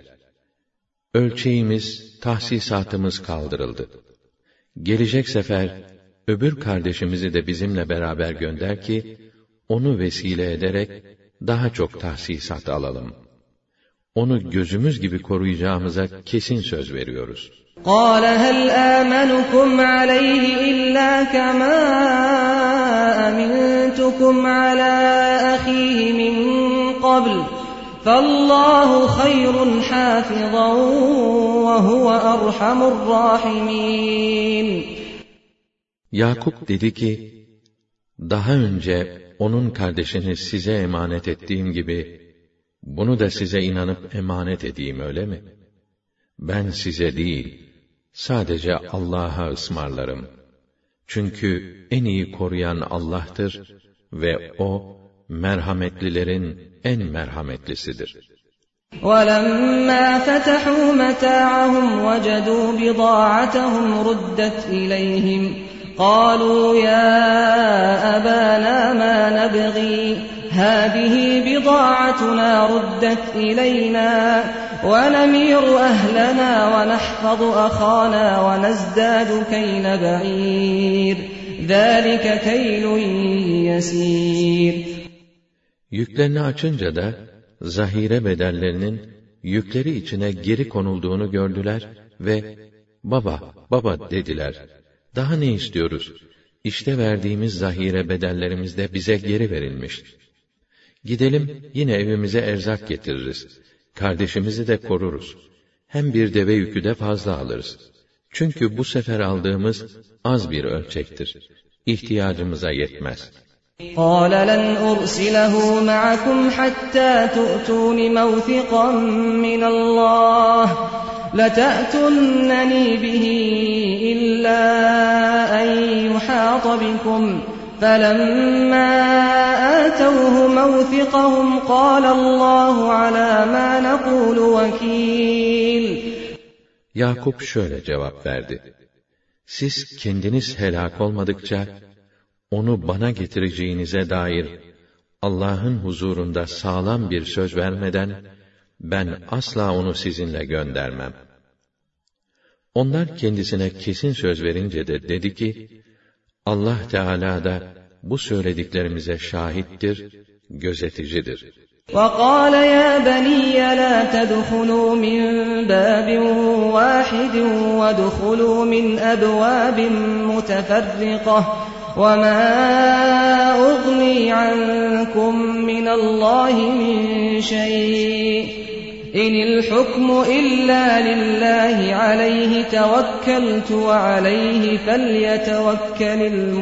ölçeğimiz, tahsisatımız kaldırıldı. Gelecek sefer, öbür kardeşimizi de bizimle beraber gönder ki, onu vesile ederek, daha çok tahsisat alalım. Onu gözümüz gibi koruyacağımıza kesin söz veriyoruz. قَالَ هَلْ آمَنُكُمْ عَلَيْهِ إِلَّا كَمَا أَمِنْتُكُمْ عَلَى أَخِيهِ مِنْ قَبْلُ فَاللّٰهُ خَيْرٌ حَافِظًا وَهُوَ أَرْحَمُ الرَّاحِمِينَ. Yakup dedi ki, daha önce onun kardeşini size emanet ettiğim gibi, bunu da size inanıp emanet edeyim öyle mi? Ben size değil, sadece Allah'a ısmarlarım. Çünkü en iyi koruyan Allah'tır ve O, merhametlilerin en merhametlisidir. وَلَمَّا فَتَحُوا مَتَاعَهُمْ وَجَدُوا بِضَاعَتَهُمْ رُدَّتْ إِلَيْهِمْ قَالُوا يَا أَبَانَا مَا نَبْغِي هَٰذِهِ بِضَاعَتُنَا رُدَّتْ إِلَيْنَا وَنَمِيرُ أَهْلَنَا وَنَحْفَظُ أَخَانَا وَنَزْدَادُ كَيْلَ بَعِيرٍ ذَٰلِكَ كَيْلٌ يَسِيرٌ. Yüklerini açınca da, zahire bedellerinin yükleri içine geri konulduğunu gördüler ve baba, baba dediler. Daha ne istiyoruz? İşte verdiğimiz zahire bedellerimiz de bize geri verilmiş. Gidelim yine evimize erzak getiririz. Kardeşimizi de koruruz. Hem bir deve yükü de fazla alırız. Çünkü bu sefer aldığımız az bir ölçektir. İhtiyacımıza yetmez. قَالَ لَنْ أُرْسِلَهُ مَعَكُمْ حَتَّى تُؤْتُونِ مَوْثِقًا مِّنَ اللَّهِ لَتَأْتُنَّنِي بِهِ إِلَّا أَن يُحَاطَ بِكُمْ فَلَمَّا آتَوْهُ مَوْثِقَهُمْ قَالَ اللَّهُ عَلَى مَا نَقُولُ وَكِيلٌ. Yakup şöyle cevap verdi: Siz kendiniz helak olmadıkça, onu bana getireceğinize dair Allah'ın huzurunda sağlam bir söz vermeden, ben asla onu sizinle göndermem. Onlar kendisine kesin söz verince de dedi ki, Allah Teâlâ da bu söylediklerimize şahittir, gözeticidir. وَقَالَ يَا بَنِيَّ لَا تَدْخُلُوا مِنْ بَابٍ وَاحِدٍ وَادْخُلُوا مِنْ أَبْوَابٍ مُتَفَرِّقَةٍ وَمَا أُغْنِي عَنْكُمْ مِنَ اللَّهِ مِنْ شَيْءٍ إِنِ الْحُكْمُ إِلَّا لِلَّهِ عَلَيْهِ تَوَكَّلْتُ وَعَلَيْهِ فَلْيَتَوَكَّلِ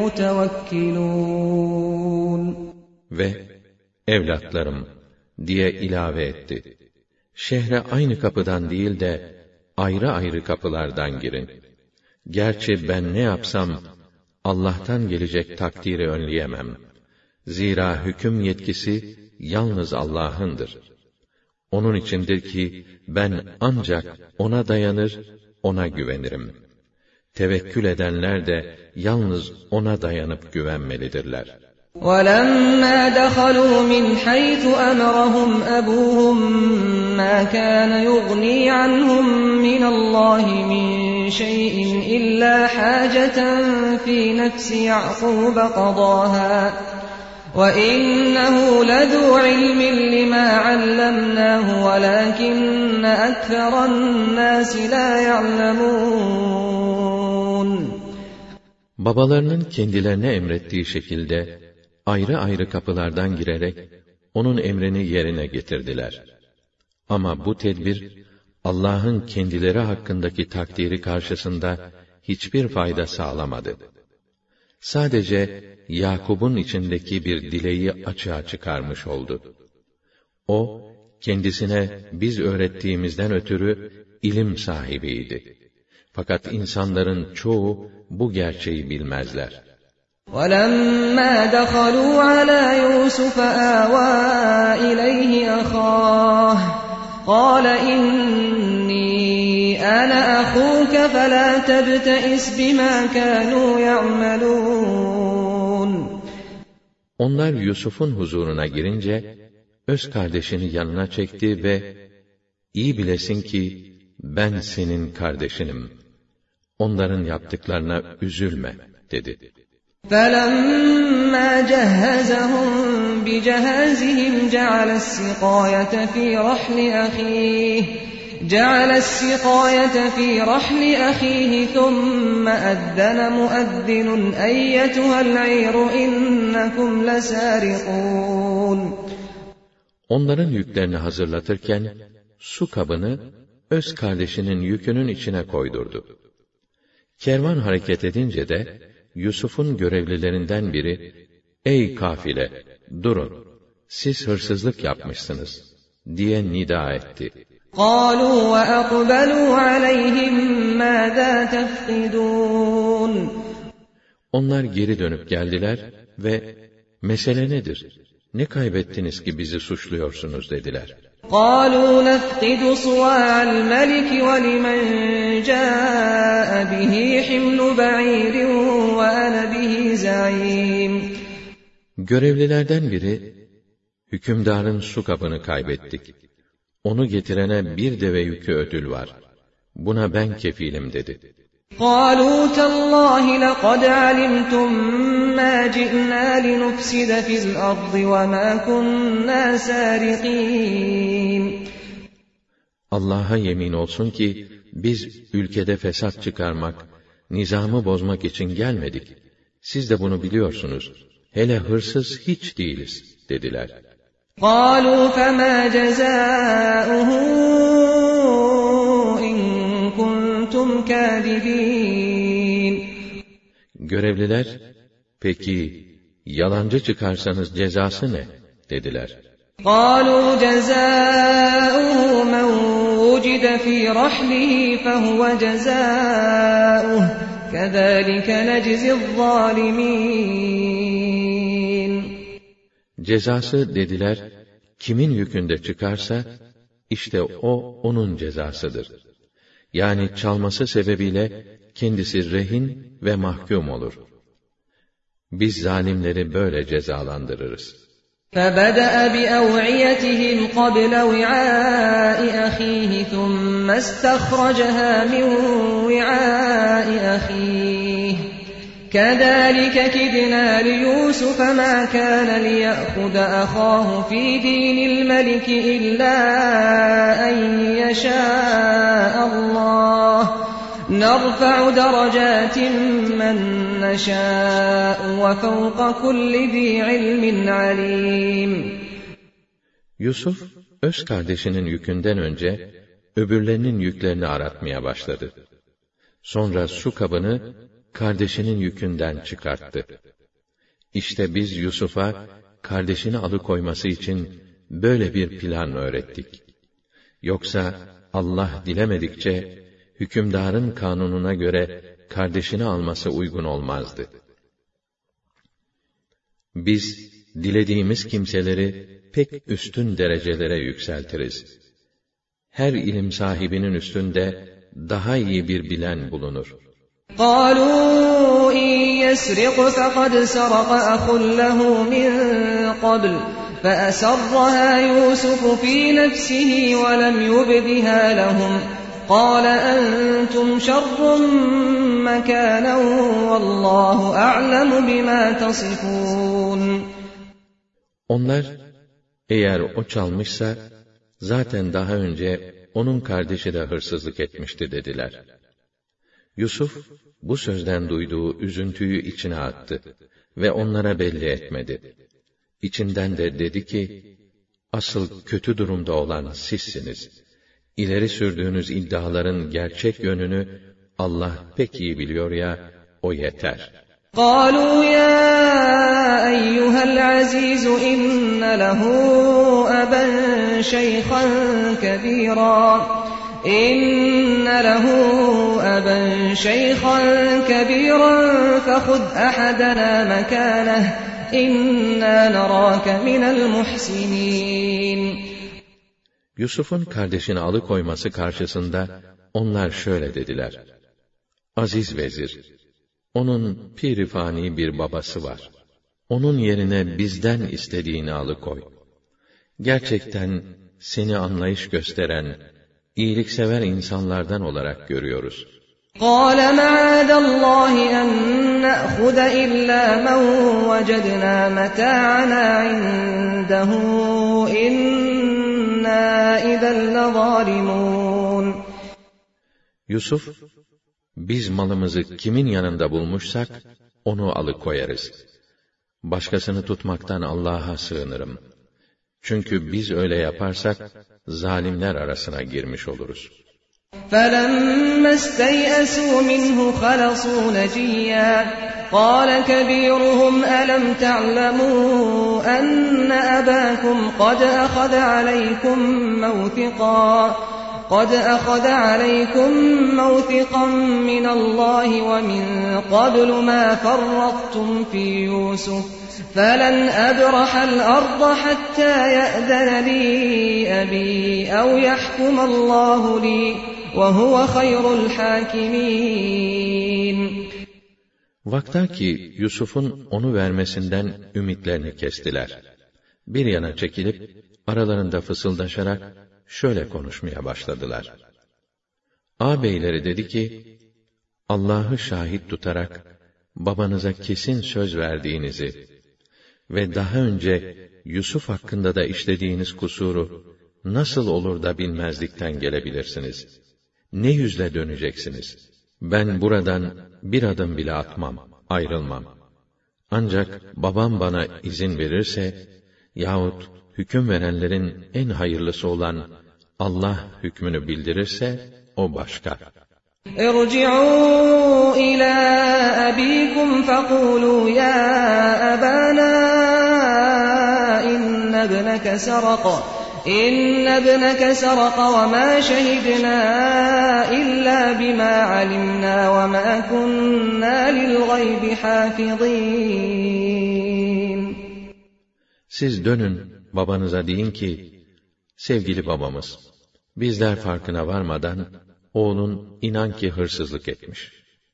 الْمُتَوَكِّلُونَ. Ve evlatlarım diye ilave etti: Şehre aynı kapıdan değil de ayrı ayrı kapılardan girin. Gerçi ben ne yapsam Allah'tan gelecek takdiri önleyemem. Zira hüküm yetkisi yalnız Allah'ındır. Onun içindir ki ben ancak ona dayanır, ona güvenirim. Tevekkül edenler de yalnız ona dayanıp güvenmelidirler. وَلَمَّا دَخَلُوا مِنْ حَيْثُ أَمَرَهُمْ أَبُوهُمْ مَا كَانَ يُغْنِي عَنْهُمْ مِنَ اللَّهِ مِنْ شَيْءٍ إِلَّا حَاجَةً فِي نَفْسِ يَعْقُوبَ قَضَاهَا وَإِنَّهُ لَذُو عِلْمٍ لِمَا عَلَّمْنَاهُ وَلَكِنَّ أَكْثَرَ النَّاسِ لَا يَعْلَمُونَ. Babalarının kendilerine emrettiği şekilde ayrı ayrı kapılardan girerek onun emrini yerine getirdiler. Ama bu tedbir Allah'ın kendileri hakkındaki takdiri karşısında hiçbir fayda sağlamadı. Sadece Yakub'un içindeki bir dileği açığa çıkarmış oldu. O, kendisine biz öğrettiğimizden ötürü ilim sahibiydi. Fakat insanların çoğu bu gerçeği bilmezler. وَلَمَّا دَخَلُوا عَلَى يُوسُفَ آوَى إِلَيْهِ أَخَاهُ قَالَ إِنِّي أَنَا أَخُوكَ فَلَا تَبْتَئِسْ بِمَا كَانُوا يَعْمَلُونَ. Onlar Yusuf'un huzuruna girince, öz kardeşini yanına çekti ve iyi bilesin ki ben senin kardeşinim. Onların yaptıklarına üzülme dedi. فَلَمَّا جَهَّزَهُم بِجَهَازِهِمْ جَعَلَ السِّقَايَةَ فِي رَحْلِ أَخِيهِ جَعَلَ السِّقَايَةَ فِي رَحْلِ أَخِيهِ ثُمَّ أَذَّنَ مُؤَذِّنٌ أَيَّتُهَا الْعِيرُ إِنَّكُمْ لَسَارِقُونَ. Onların yüklerini hazırlatırken su kabını öz kardeşinin yükünün içine koydurdu. Kervan hareket edince de Yusuf'un görevlilerinden biri, "Ey kafile, durun, siz hırsızlık yapmışsınız," diye nida etti. قَالُوا وَأَقْبَلُوا عَلَيْهِمْ مَاذَا تَفْقِدُونَ. Onlar geri dönüp geldiler ve "Mesele nedir? Ne kaybettiniz ki bizi suçluyorsunuz?" dediler. قَالُوا نَفْقِدُ صُوَاعَ الْمَلِكِ وَلِمَنْ جَاءَ بِهِ حِمْلُ بَعِيرٍ وَأَنَا بِهِ زَعِيمٌ. Görevlilerden biri, "Hükümdarın su kabını kaybettik. Onu getirene bir deve yükü ödül var. Buna ben kefilim," dedi. قَالُوا تَاللَّهِ لَقَدْ عَلِمْتُمْ مَا جِئْنَا لِنُفْسِدَ فِي الْأَرْضِ وَمَا كُنَّا سَارِقِينَ. Allah'a yemin olsun ki biz ülkede fesat çıkarmak, nizamı bozmak için gelmedik. Siz de bunu biliyorsunuz. Hele hırsız hiç değiliz, dediler. قَالُوا فَمَا جَزَاؤُهُ إِنْ كُنْتُمْ كَاذِبِينَ. Görevliler, "Peki yalancı çıkarsanız cezası ne?" dediler. قَالُوا جَزَاؤُهُ مَنْ وُجِدَ فِي رَحْلِهِ فَهُوَ جَزَاؤُهُ كَذَٰلِكَ نَجْزِي الظَّالِمِينَ. Cezası dediler, kimin yükünde çıkarsa, işte o onun cezasıdır. yani çalması sebebiyle kendisi rehin ve mahkum olur. Biz zalimleri böyle cezalandırırız. فَبَدَأَ بِأَوْعِيَتِهِمْ قَبْلَ وِعَاءِ أَخِيهِ ثُمَّ اسْتَخْرَجَهَا مِنْ وِعَاءِ أَخِيهِ كَذَلِكَ كِدْنَا لِيُوسُفَ مَا كَانَ لِيَأْخُذَ أَخَاهُ فِي دِينِ الْمَلِكِ إِلَّا أَنْ يَشَاءَ اللَّهُ نَرْفَعُ دَرَجَاتٍ مَّن نَّشَاءُ وَفَوْقَ كُلِّ ذِي عِلْمٍ عَلِيمٍ. Yusuf, öz kardeşinin yükünden önce, öbürlerinin yüklerini aratmaya başladı. Sonra su kabını, kardeşinin yükünden çıkarttı. İşte biz Yusuf'a, kardeşini alıkoyması için, böyle bir plan öğrettik. Yoksa, Allah dilemedikçe, hükümdarın kanununa göre, kardeşini alması uygun olmazdı. Biz, dilediğimiz kimseleri, pek üstün derecelere yükseltiriz. Her ilim sahibinin üstünde, daha iyi bir bilen bulunur. قَالُوا إِنْ يَسْرِقْ فَقَدْ سَرَقَ أَخٌ لَهُ مِنْ قَبْلُ فَأَسَرَّهَا يُوسُفُ فِي نَفْسِهِ وَلَمْ يُبْدِهَا لَهُمْ قَالَ أَنْتُمْ شَرٌّ مَكَانًا وَاللّٰهُ أَعْلَمُ بِمَا تَصِفُونَ. Onlar, eğer o çalmışsa, zaten daha önce onun kardeşi de hırsızlık etmişti dediler. Yusuf, bu sözden duyduğu üzüntüyü içine attı ve onlara belli etmedi. İçinden de dedi ki, asıl kötü durumda olan sizsiniz. İleri sürdüğünüz iddiaların gerçek yönünü Allah pek iyi biliyor ya, o yeter. قَالُوا يَا أَيُّهَا الْعَزِيزُ إِنَّ لَهُ أَبًا شَيْخًا كَبِيرًا إِنَّ لَهُ أَبًا شَيْخًا كَبِيرًا فَخُذْ أَحَدَنَا مَكَانَهُ إِنَّا نَرَاكَ مِنَ الْمُحْسِنِينَ. Yusuf'un kardeşini alıkoyması karşısında onlar şöyle dediler: Aziz vezir, onun pirifani bir babası var. Onun yerine bizden istediğini alıkoy. Gerçekten seni anlayış gösteren, iyiliksever insanlardan olarak görüyoruz. قَالَ مَعَاذَ اللّٰهِ أَنْ نَأْخُذَ إِلَّا مَنْ وَجَدْنَا مَتَاعَنَا عِنْدَهُ إِنَّا إِذًا لَظَالِمُونَ. Yusuf, biz malımızı kimin yanında bulmuşsak, onu alıkoyarız. Başkasını tutmaktan Allah'a sığınırım. Çünkü biz öyle yaparsak, zalimler arasına girmiş oluruz. فَلَمَّا اسْتَيْأَسُوا مِنْهُ خَلَصُوا نَجِيًّا قَالَ كَبِيرُهُمْ أَلَمْ تَعْلَمُوا أَنَّ أَبَاكُمْ قَدْ أَخَذَ عَلَيْكُمْ مَوْثِقًا قَدْ أَخَذَ عَلَيْكُمْ مَوْثِقًا مِنَ اللَّهِ وَمِنْ قَبْلُ مَا فَرَّطْتُمْ فِي يُوسُفَ فَلَنْ أَبْرَحَ الْأَرْضَ حَتَّى يَأْذَنَ لِي أَبِي أَوْ يَحْكُمَ اللَّهُ لِي وَهُوَ خَيْرُ الْحَاكِمِينَ. Vaktaki Yusuf'un onu vermesinden ümitlerini kestiler. Bir yana çekilip aralarında fısıldaşarak şöyle konuşmaya başladılar. Ağabeyleri dedi ki, Allah'ı şahit tutarak babanıza kesin söz verdiğinizi ve daha önce Yusuf hakkında da işlediğiniz kusuru nasıl olur da bilmezlikten gelebilirsiniz? Ne yüzle döneceksiniz? Ben buradan bir adım bile atmam, ayrılmam. Ancak babam bana izin verirse yahut hüküm verenlerin en hayırlısı olan Allah hükmünü bildirirse o başka. اِرْجِعُوا إِلَى أَبِيكُمْ فَقُولُوا يَا أَبَانَا إِنَّ ابْنَكَ سَرَقَ إِنَّ ابْنَكَ سَرَقَ وَمَا شَهِدْنَا إِلَّا بِمَا عَلِمْنَا وَمَا كُنَّا لِلْغَيْبِ حَافِظِينَ. Siz dönün, babanıza deyin ki, sevgili babamız, bizler farkına varmadan oğlun inan ki hırsızlık etmiş.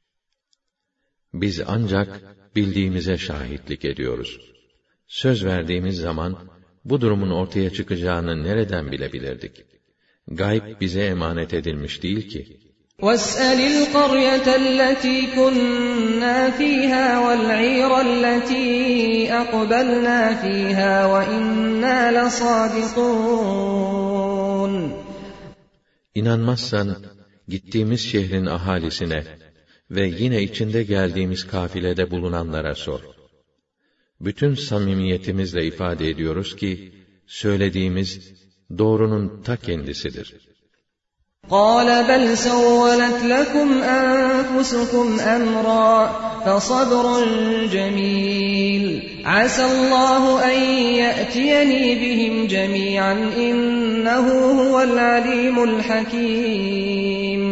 Biz ancak bildiğimize şahitlik ediyoruz. Söz verdiğimiz zaman bu durumun ortaya çıkacağını nereden bilebilirdik? Gayb bize emanet edilmiş değil ki. وَاسْأَلِ الْقَرْيَةَ الَّتِي كُنَّا فِيهَا وَالْعِيرَ الَّتِي أَقْبَلْنَا فِيهَا وَإِنَّا لَصَادِقُونَ. İnanmazsan, gittiğimiz şehrin ahalisine ve yine içinde geldiğimiz kafilede bulunanlara sor. Bütün samimiyetimizle ifade ediyoruz ki, söylediğimiz doğrunun ta kendisidir. قَالَ بَلْ سَوَّلَتْ لَكُمْ أَنفُسُكُمْ أَمْرًا فَصَبْرٌ جَمِيلٌ عَسَى اللَّهُ أَن يَأْتِيَنِي بِهِمْ جَمِيعًا إِنَّهُ هُوَ الْعَلِيمُ الْحَكِيمُ.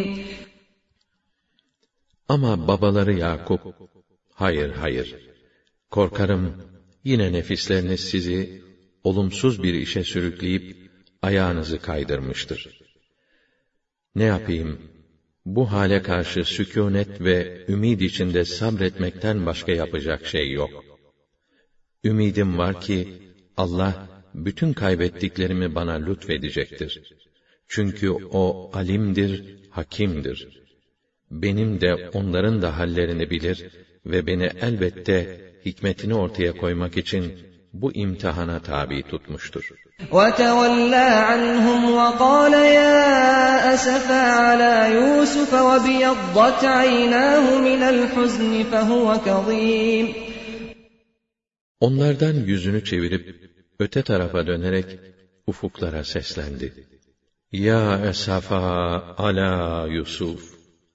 Ama babaları Yakup, hayır hayır, korkarım yine nefisleriniz sizi olumsuz bir işe sürükleyip ayağınızı kaydırmıştır. Ne yapayım? Bu hale karşı sükûnet ve ümid içinde sabretmekten başka yapacak şey yok. Ümidim var ki Allah bütün kaybettiklerimi bana lütfedecektir. Çünkü o alimdir, hakimdir. Benim de onların da hallerini bilir ve beni elbette hikmetini ortaya koymak için bu imtihana tabi tutmuştur. وَتَوَلَّى عَنْهُمْ وَقَالَ يَا أَسَفَا عَلَى يُوسُفَ وَابْيَضَّتْ عَيْنَاهُ مِنَ الْحُزْنِ فَهُوَ كَظِيمٌ. Onlardan yüzünü çevirip öte tarafa dönerek ufuklara seslendi. Ya esafa ala Yusuf.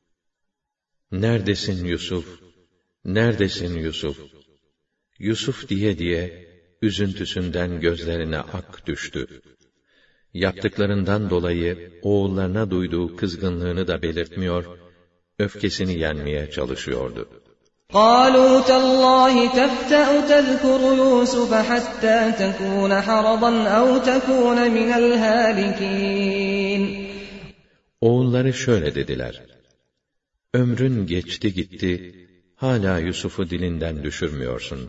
Neredesin Yusuf? Neredesin Yusuf? Yusuf diye diye üzüntüsünden gözlerine ak düştü. Yaptıklarından dolayı oğullarına duyduğu kızgınlığını da belirtmiyor, öfkesini yenmeye çalışıyordu. قَالُوا تَاللَّهِ تَفْتَأُ تَذْكُرُ يُوسُفَ حَتَّى تَكُونَ حَرَضًا أَوْ تَكُونَ مِنَ الْهَالِكِينَ. Oğulları şöyle dediler: Ömrün geçti gitti, hala Yusuf'u dilinden düşürmüyorsun.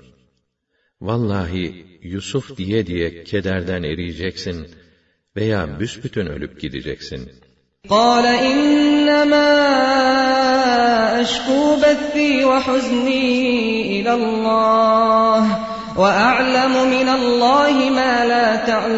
Vallahi Yusuf diye diye kederden eriyeceksin veya büsbütün ölüp gideceksin. قَالَ إِنَّمَا أَشْكُو بَثِّي وَحُزْنِي إِلَى اللَّهِ وَأَعْلَمُ مِنَ اللَّهِ مَا لَا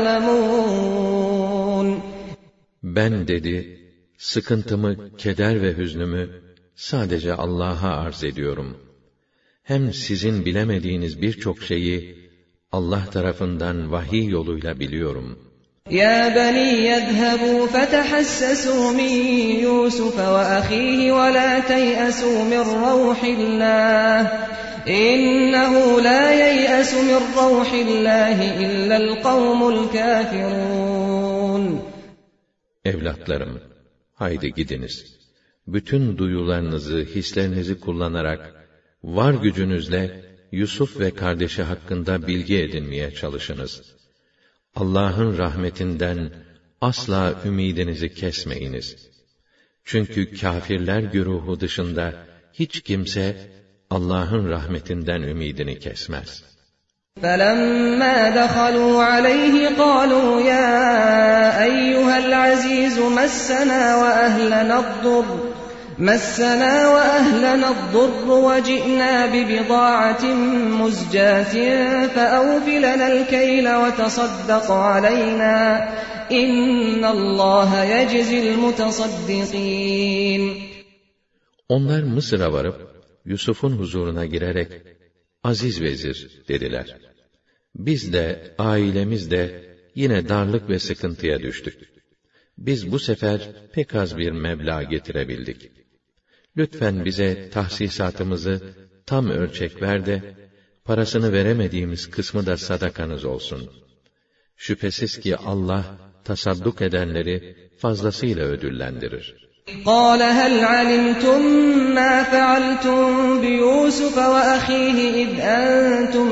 تَعْلَمُونَ. Ben dedi, sıkıntımı, keder ve hüznümü sadece Allah'a arz ediyorum. Hem sizin bilemediğiniz birçok şeyi Allah tarafından vahiy yoluyla biliyorum. يَا بَنِيَّ اذْهَبُوا فَتَحَسَّسُوا مِنْ يُوسُفَ وَأَخِيهِ وَلَا تَيْأَسُوا مِنْ رَوْحِ اللَّهِ إِنَّهُ لَا يَيْأَسُ مِنْ رَوْحِ اللَّهِ إِلَّا الْقَوْمُ الْكَافِرُونَ. Evlatlarım, haydi gidiniz. Bütün duyularınızı, hislerinizi kullanarak var gücünüzle Yusuf ve kardeşi hakkında bilgi edinmeye çalışınız. Allah'ın rahmetinden asla ümidinizi kesmeyiniz. Çünkü kâfirler güruhu dışında hiç kimse Allah'ın rahmetinden ümidini kesmez. فَلَمَّا دَخَلُوا عَلَيْهِ قَالُوا يَا أَيُّهَا الْعَزِيزُ مَسَّنَا وَأَهْلَنَا الضُّرُّ مَسَّنَا وَأَهْلَنَا الضُّرُّ وَجِئْنَا بِبِضَاعَةٍ مُزْجَاةٍ فَأَوْفِ لَنَا الْكَيْلَ وَتَصَدَّقْ عَلَيْنَا إِنَّ اللَّهَ يَجْزِي الْمُتَصَدِّقِينَ. Onlar Mısır'a varıp Yusuf'un huzuruna girerek aziz vezir dediler. Biz de ailemiz de yine darlık ve sıkıntıya düştük. Biz bu sefer pek az bir meblağ getirebildik. Lütfen bize tahsisatımızı tam ölçek ver de, parasını veremediğimiz kısmı da sadakanız olsun. Şüphesiz ki Allah, tasadduk edenleri fazlasıyla ödüllendirir. قَالَ هَلْ عَلِمْتُمْ مَا فَعَلْتُمْ بِيُوسُفَ وَأَخِيهِ إِذْ أَنْتُمْ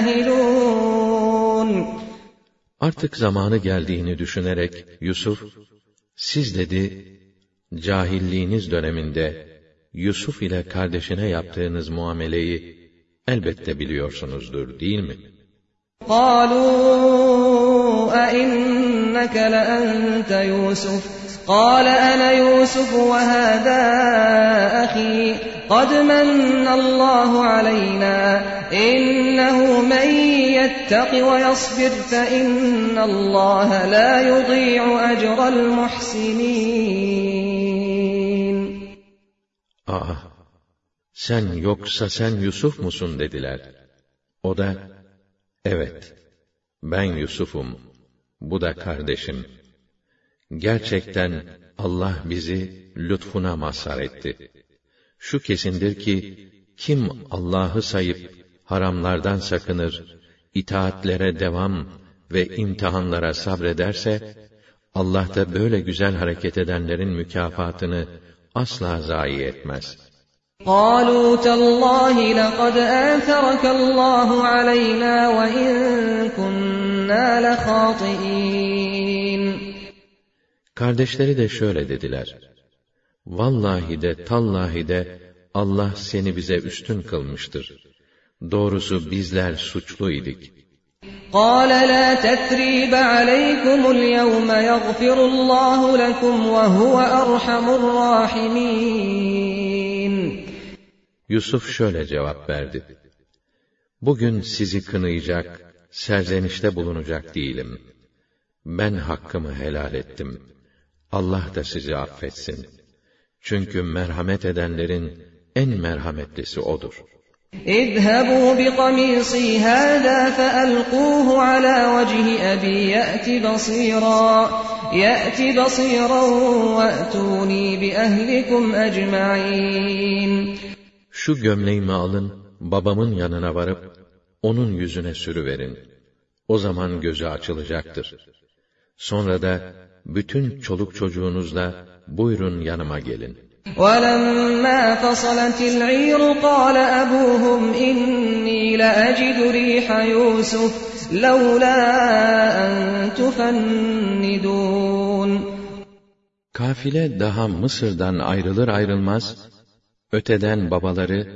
جَاهِلُونَ. Artık zamanı geldiğini düşünerek Yusuf, siz dedi, cahilliğiniz döneminde Yusuf ile kardeşine yaptığınız muameleyi elbette biliyorsunuzdur, değil mi? قَالُوا أَإِنَّكَ لَأَنْتَ يُوسُفُ قَالَ أَنَا يُوسُفُ وَهَذَا أَخِي قَدْ مَنَّ اللَّهُ عَلَيْنَا إِنَّهُ مَن يَتَّقِ وَيَصْبِرْ فَإِنَّ اللَّهَ لَا يُضِيعُ أَجْرَ الْمُحْسِنِينَ. Aa, sen yoksa sen Yusuf musun dediler. O da, evet, ben Yusuf'um, bu da kardeşim. Gerçekten Allah bizi lütfuna mazhar etti. Şu kesindir ki, kim Allah'ı sayıp haramlardan sakınır, itaatlere devam ve imtihanlara sabrederse, Allah da böyle güzel hareket edenlerin mükafatını asla zayi etmez. قَالُوا تَاللَّهِ لَقَدْ آثَرَكَ اللَّهُ عَلَيْنَا وَإِن كُنَّا لَخَاطِئِينَ. Kardeşleri de şöyle dediler: Vallahi de tallahi de Allah seni bize üstün kılmıştır. Doğrusu bizler suçluydik. قَالَ لَا تَثْرِيبَ عَلَيْكُمُ الْيَوْمَ يَغْفِرُ اللَّهُ لَكُمْ وَهُوَ أَرْحَمُ الرَّاحِمِينَ. Yusuf şöyle cevap verdi: Bugün sizi kınayacak, serzenişte bulunacak değilim. Ben hakkımı helal ettim. Allah da sizi affetsin. Çünkü merhamet edenlerin en merhametlisi O'dur. اذهبوا بقميصي هذا فألقوه على وجه أبي يأت بصيرا يأت بصيرا وأتوني بأهلكم أجمعين. Şu gömleğimi alın, babamın yanına varıp onun yüzüne sürüverin. O zaman gözü açılacaktır. Sonra da bütün çoluk çocuğunuzla buyurun yanıma gelin. وَلَمَّا فَصَلَتِ الْعِيرُ قَالَ أَبُوهُمْ إِنِّي لَأَجِدُ رِيحَ يُوسُفَ لَوْلَا أَن تُفَنِّدُونَ. Kafile daha Mısır'dan ayrılır ayrılmaz, öteden babaları,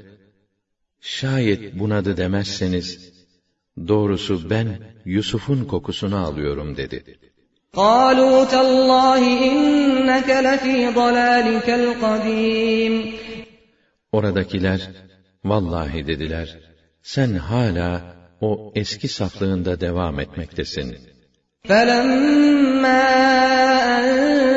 şayet bunadı demezseniz, doğrusu ben Yusuf'un kokusunu alıyorum dedi. قَالُوا تَاللَّهِ إِنَّكَ لَفِي ضَلَالِكَ الْقَدِيمِ. Oradakiler, vallahi dediler, sen hala o eski saflığında devam etmektesin. فَلَمَّا أَنْ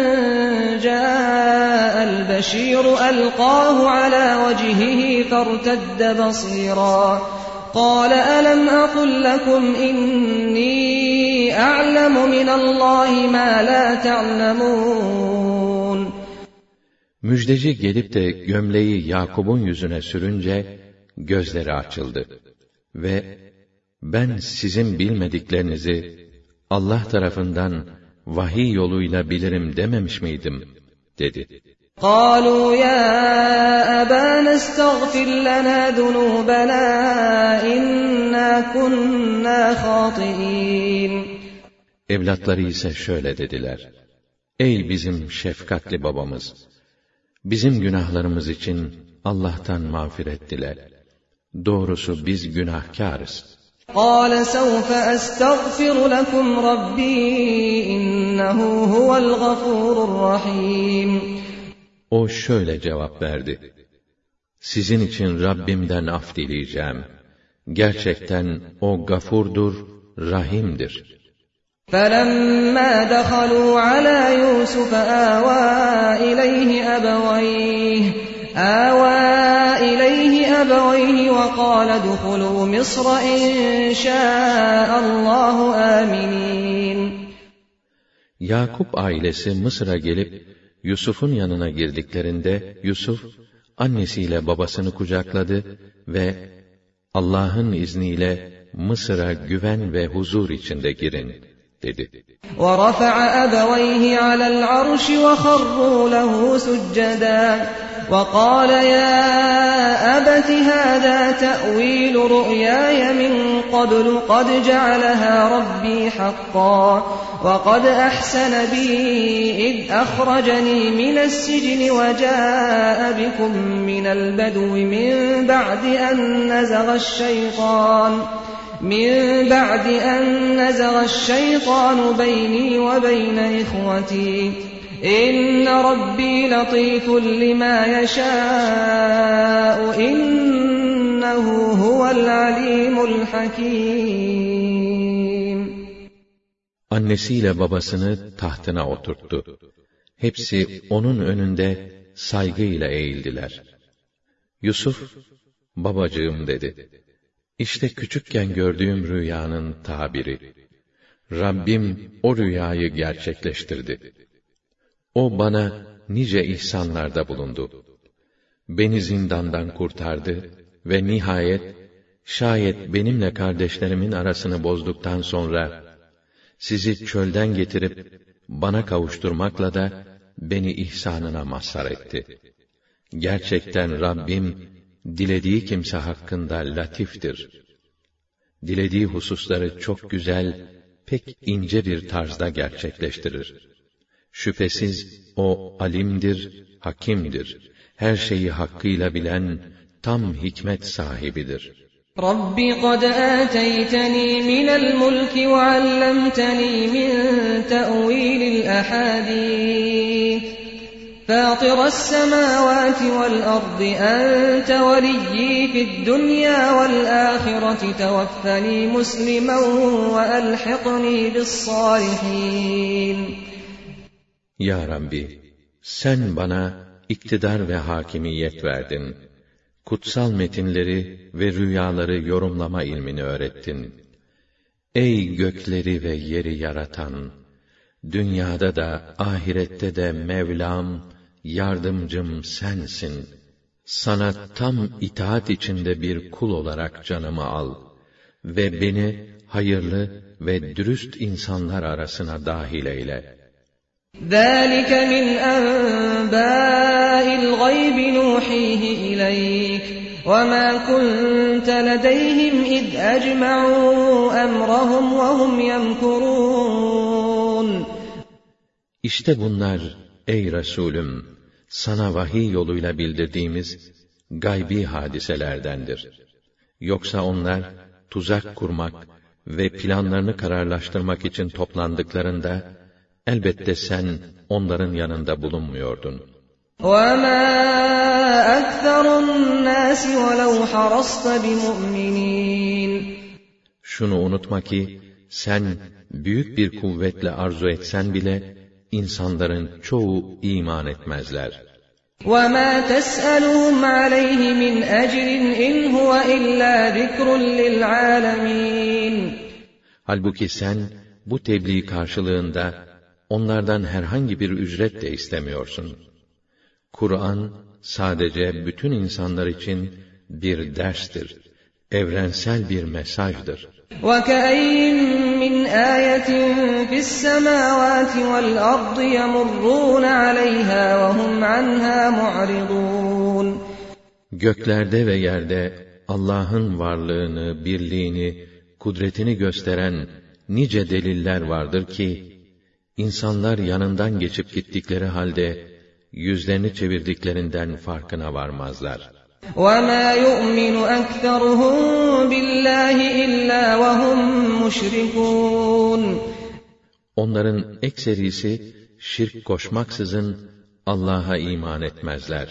جَاءَ الْبَشِيرُ أَلْقَاهُ عَلَى وَجْهِهِ فَارْتَدَّ بَصِيرًا قَالَ أَلَمْ أَقُلْ لَكُمْ إِنِّي أَعْلَمُ مِنَ اللَّهِ مَا لَا تَعْلَمُونَ. Müjdeci gelip de gömleği Yakub'un yüzüne sürünce gözleri açıldı ve ben sizin bilmediklerinizi Allah tarafından vahiy yoluyla bilirim dememiş miydim dedi. قَالُوا يَا أَبَانَا اسْتَغْفِرْ لَنَا ذُنُوبَنَا إِنَّا كُنَّا خَاطِئِينَ. Evlatları ise şöyle dediler: Ey bizim şefkatli babamız! Bizim günahlarımız için Allah'tan mağfiret dile. Doğrusu biz günahkârız. قَالَ سَوْفَ أَسْتَغْفِرُ لَكُمْ رَبِّي إِنَّهُ هُوَ الْغَفُورُ الرَّحِيمُ. O şöyle cevap verdi: Sizin için Rabbimden af dileyeceğim. Gerçekten O gafurdur, rahimdir. فَلَمَّا دَخَلُوا عَلَى يُوسُفَ آوَى إِلَيْهِ أَبَوَيْهِ آوَى إِلَيْهِ أَبَوَيْهِ وَقَالَ ادْخُلُوا مِصْرَ إِن شَاءَ اللَّهُ آمِنِينَ. Yakup ailesi Mısır'a gelip Yusuf'un yanına girdiklerinde Yusuf annesiyle babasını kucakladı ve Allah'ın izniyle Mısır'a güven ve huzur içinde girin dedi. وَرَفَعَ أَبَوَيْهِ عَلَى الْعَرْشِ وَخَرُّوا لَهُ سُجَّدًا وَقَالَ يَا أَبَتِ هَذَا تَأْوِيلُ رُؤْيَايَ مِنْ قَبْلُ قَدْ جَعَلَهَا رَبِّي حَقًّا وَقَدْ أَحْسَنَ بِي إِذْ أَخْرَجَنِي مِنَ السِّجْنِ وَجَاءَ بِكُمْ مِنَ الْبَدْوِ مِنْ بَعْدِ أَنْ نَزَغَ الشَّيْطَانُ مِنْ بَعْدِ أَنْ نَزَغَ الشَّيْطَانُ بَيْنِي وَبَيْنَ إِخْوَتِي إِنَّ رَبِّي لَطِيفٌ لِمَا يَشَاءُ إِنَّهُ هُوَ الْعَلِيمُ الْحَكِيمُ. Annesiyle babasını tahtına oturttu. Hepsi onun önünde saygıyla eğildiler. Yusuf, babacığım dedi. İşte küçükken gördüğüm rüyanın tabiri. Rabbim o rüyayı gerçekleştirdi. O bana nice ihsanlarda bulundu. Beni zindandan kurtardı ve nihayet, şayet benimle kardeşlerimin arasını bozduktan sonra, sizi çölden getirip bana kavuşturmakla da beni ihsanına mazhar etti. Gerçekten Rabbim, dilediği kimse hakkında latiftir. Dilediği hususları çok güzel, pek ince bir tarzda gerçekleştirir. Şüphesiz o alimdir, hakimdir. Her şeyi hakkıyla bilen, tam hikmet sahibidir. Rabbi qad âteyteni minel mulki ve allemteni min te'vilil ahadîth. فاطر السماوات والأرض أنت وليي في الدنيا والآخرة توفني مسلما وألحقني بالصالحين. Ya Rabbi, sen bana iktidar ve hakimiyet verdin. Kutsal metinleri ve rüyaları yorumlama ilmini öğrettin. Ey gökleri ve yeri yaratan, dünyada da ahirette de Mevlam, yardımcım sensin. Sana tam itaat içinde bir kul olarak canımı al ve beni hayırlı ve dürüst insanlar arasına dahil eyle. ذَٰلِكَ مِنْ أَنْبَاءِ الْغَيْبِ نُوحِيهِ إِلَيْكَ وَمَا كُنْتَ لَدَيْهِمْ إِذْ أَجْمَعُوا أَمْرَهُمْ وَهُمْ يَمْكُرُونَ. İşte bunlar ey Resulüm, sana vahiy yoluyla bildirdiğimiz gaybi hadiselerdendir. Yoksa onlar tuzak kurmak ve planlarını kararlaştırmak için toplandıklarında, elbette sen onların yanında bulunmuyordun. وَمَا أَكْثَرُ النَّاسِ وَلَوْ حَرَصْتَ بِمُؤْمِنِينَ. Şunu unutma ki, sen büyük bir kuvvetle arzu etsen bile, insanların çoğu iman etmezler. وَمَا تَسْأَلُهُمْ عَلَيْهِ مِنْ أَجْرٍ إِنْ هُوَ إِلَّا ذِكْرٌ لِلْعَالَمِينَ. Halbuki sen, bu tebliğ karşılığında, onlardan herhangi bir ücret de istemiyorsun. Kur'an, sadece bütün insanlar için bir derstir, evrensel bir mesajdır. وَكَأَيِّن مِّنْ آيَةٍ فِي السَّمَاوَاتِ وَالْأَرْضِ يَمُرُّونَ عَلَيْهَا وَهُمْ عَنْهَا مُعْرِضُونَ. Göklerde ve yerde Allah'ın varlığını, birliğini, kudretini gösteren nice deliller vardır ki, insanlar yanından geçip gittikleri halde, yüzlerini çevirdiklerinden farkına varmazlar. وَمَا يُؤْمِنُ أَكْثَرُهُم بِاللّٰهِ إِلَّا وَهُمْ مُشْرِكُونَ. Onların ekserisi, şirk koşmaksızın Allah'a iman etmezler.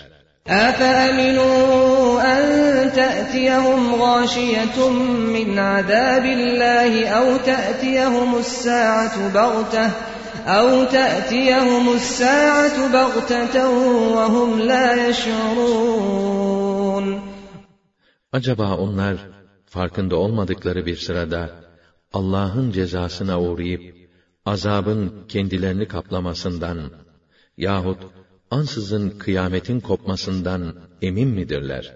أَفَأَمِنُوا أَن تَأْتِيَهُمْ غَاشِيَةٌ مِّنْ عَذَابِ اللّٰهِ أَوْ تَأْتِيَهُمُ السَّاعَةُ بَغْتَةً أَوْ تَأْتِيَهُمُ السَّاعَةُ بَغْتَةً وَهُمْ لَا يَشْعُرُونَ. Acaba onlar, farkında olmadıkları bir sırada, Allah'ın cezasına uğrayıp, azabın kendilerini kaplamasından, yahut ansızın kıyametin kopmasından emin midirler?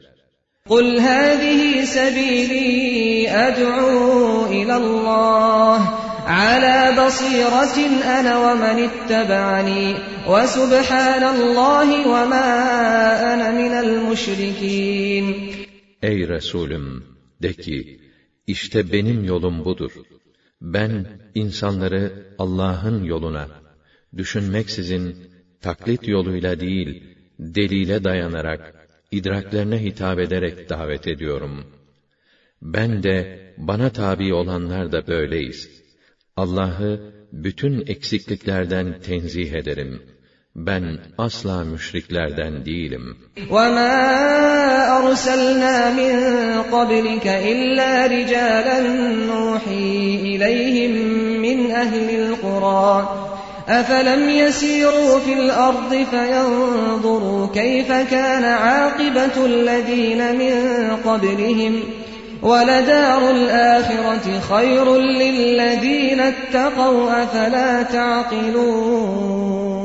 قُلْ هَٰذِهِ سَب۪يلِي أَدْعُوا إِلَى اللّٰهِ على بصيرة أنا ومن اتبعني وسبحان الله وما أنا من المشركين. Ey Resulüm, de ki, işte benim yolum budur. Ben insanları Allah'ın yoluna, düşünmeksizin, taklit yoluyla değil, delile dayanarak, idraklerine hitap ederek davet ediyorum. Ben de, bana tabi olanlar da böyleyiz. Allah'ı bütün eksikliklerden tenzih ederim. Ben asla müşriklerden değilim. وَمَا أَرْسَلْنَا مِنْ قَبْلِكَ إِلَّا رِجَالًا نُوحِي إِلَيْهِمْ مِنْ أَهْلِ الْقُرَى أَفَلَمْ يَسِيرُوا فِي الْأَرْضِ فَيَنْظُرُوا كَيْفَ كَانَ عَاقِبَةُ الَّذِينَ مِنْ قَبْلِهِمْ وَلَدَارُ الْآخِرَةِ خَيْرٌ لِلَّذِينَ اتَّقَوْا أَفَلَا تَعْقِلُونَ.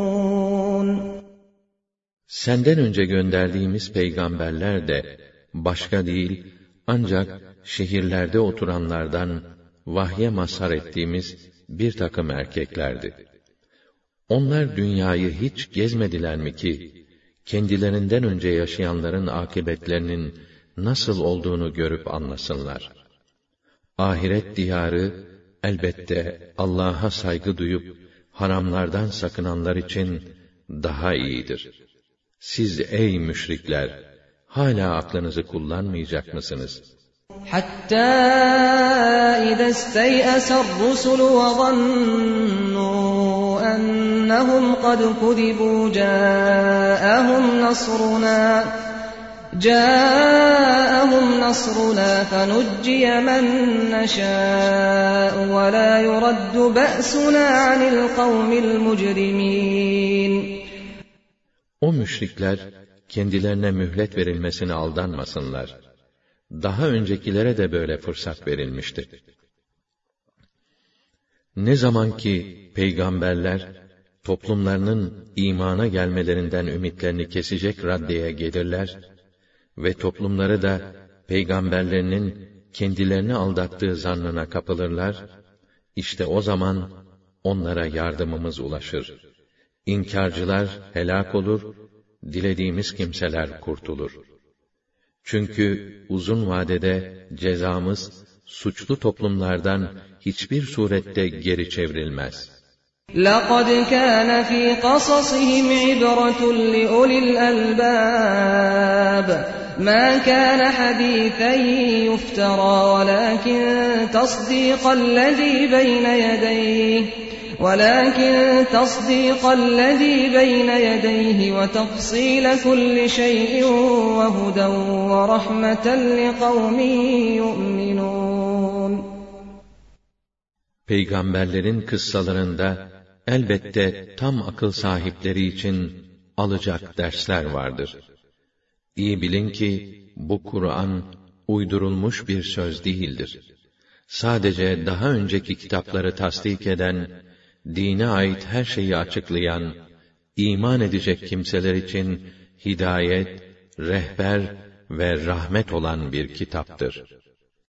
Senden önce gönderdiğimiz peygamberler de başka değil, ancak şehirlerde oturanlardan vahye mazhar ettiğimiz bir takım erkeklerdi. Onlar dünyayı hiç gezmediler mi ki, kendilerinden önce yaşayanların akıbetlerinin nasıl olduğunu görüp anlasınlar. Ahiret diyarı, elbette Allah'a saygı duyup, haramlardan sakınanlar için daha iyidir. Siz ey müşrikler, hala aklınızı kullanmayacak mısınız? Hatta idâ istey'asar rusul ve zannû ennehum kad kudibû câ'ahum nasruna câ'ahum nasruna fenucciye men neşâ'u ve lâ yuraddu be'sunâ anil kavmil mücrimîn. O müşrikler, kendilerine mühlet verilmesine aldanmasınlar. Daha öncekilere de böyle fırsat verilmişti. Ne zaman ki peygamberler, toplumlarının imana gelmelerinden ümitlerini kesecek raddeye gelirler ve toplumları da peygamberlerinin kendilerini aldattığı zannına kapılırlar, işte o zaman onlara yardımımız ulaşır. İnkarcılar helak olur, dilediğimiz kimseler kurtulur. Çünkü uzun vadede cezamız, suçlu toplumlardan hiçbir surette geri çevrilmez. لَقَدْ كَانَ فِي قَصَصِهِمْ عِبْرَةٌ لِأُولِي الْأَلْبَابِ مَا كَانَ حَدِيثًا يُفْتَرَى وَلَكِنْ تَصْدِيقَ الَّذِي بَيْنَ يَدَيْهِ وَلَكِنْ تَصْدِيقَ الَّذِي بَيْنَ يَدَيْهِ وَتَفْصِيلَ كُلِّ شَيْءٍ وَهُدًى وَرَحْمَةً لِقَوْمٍ يُؤْمِنُونَ. Peygamberlerin kıssalarında elbette tam akıl sahipleri için alacak dersler vardır. İyi bilin ki bu Kur'an uydurulmuş bir söz değildir. Sadece daha önceki kitapları tasdik eden, dine ait her şeyi açıklayan, iman edecek kimseler için hidayet, rehber ve rahmet olan bir kitaptır.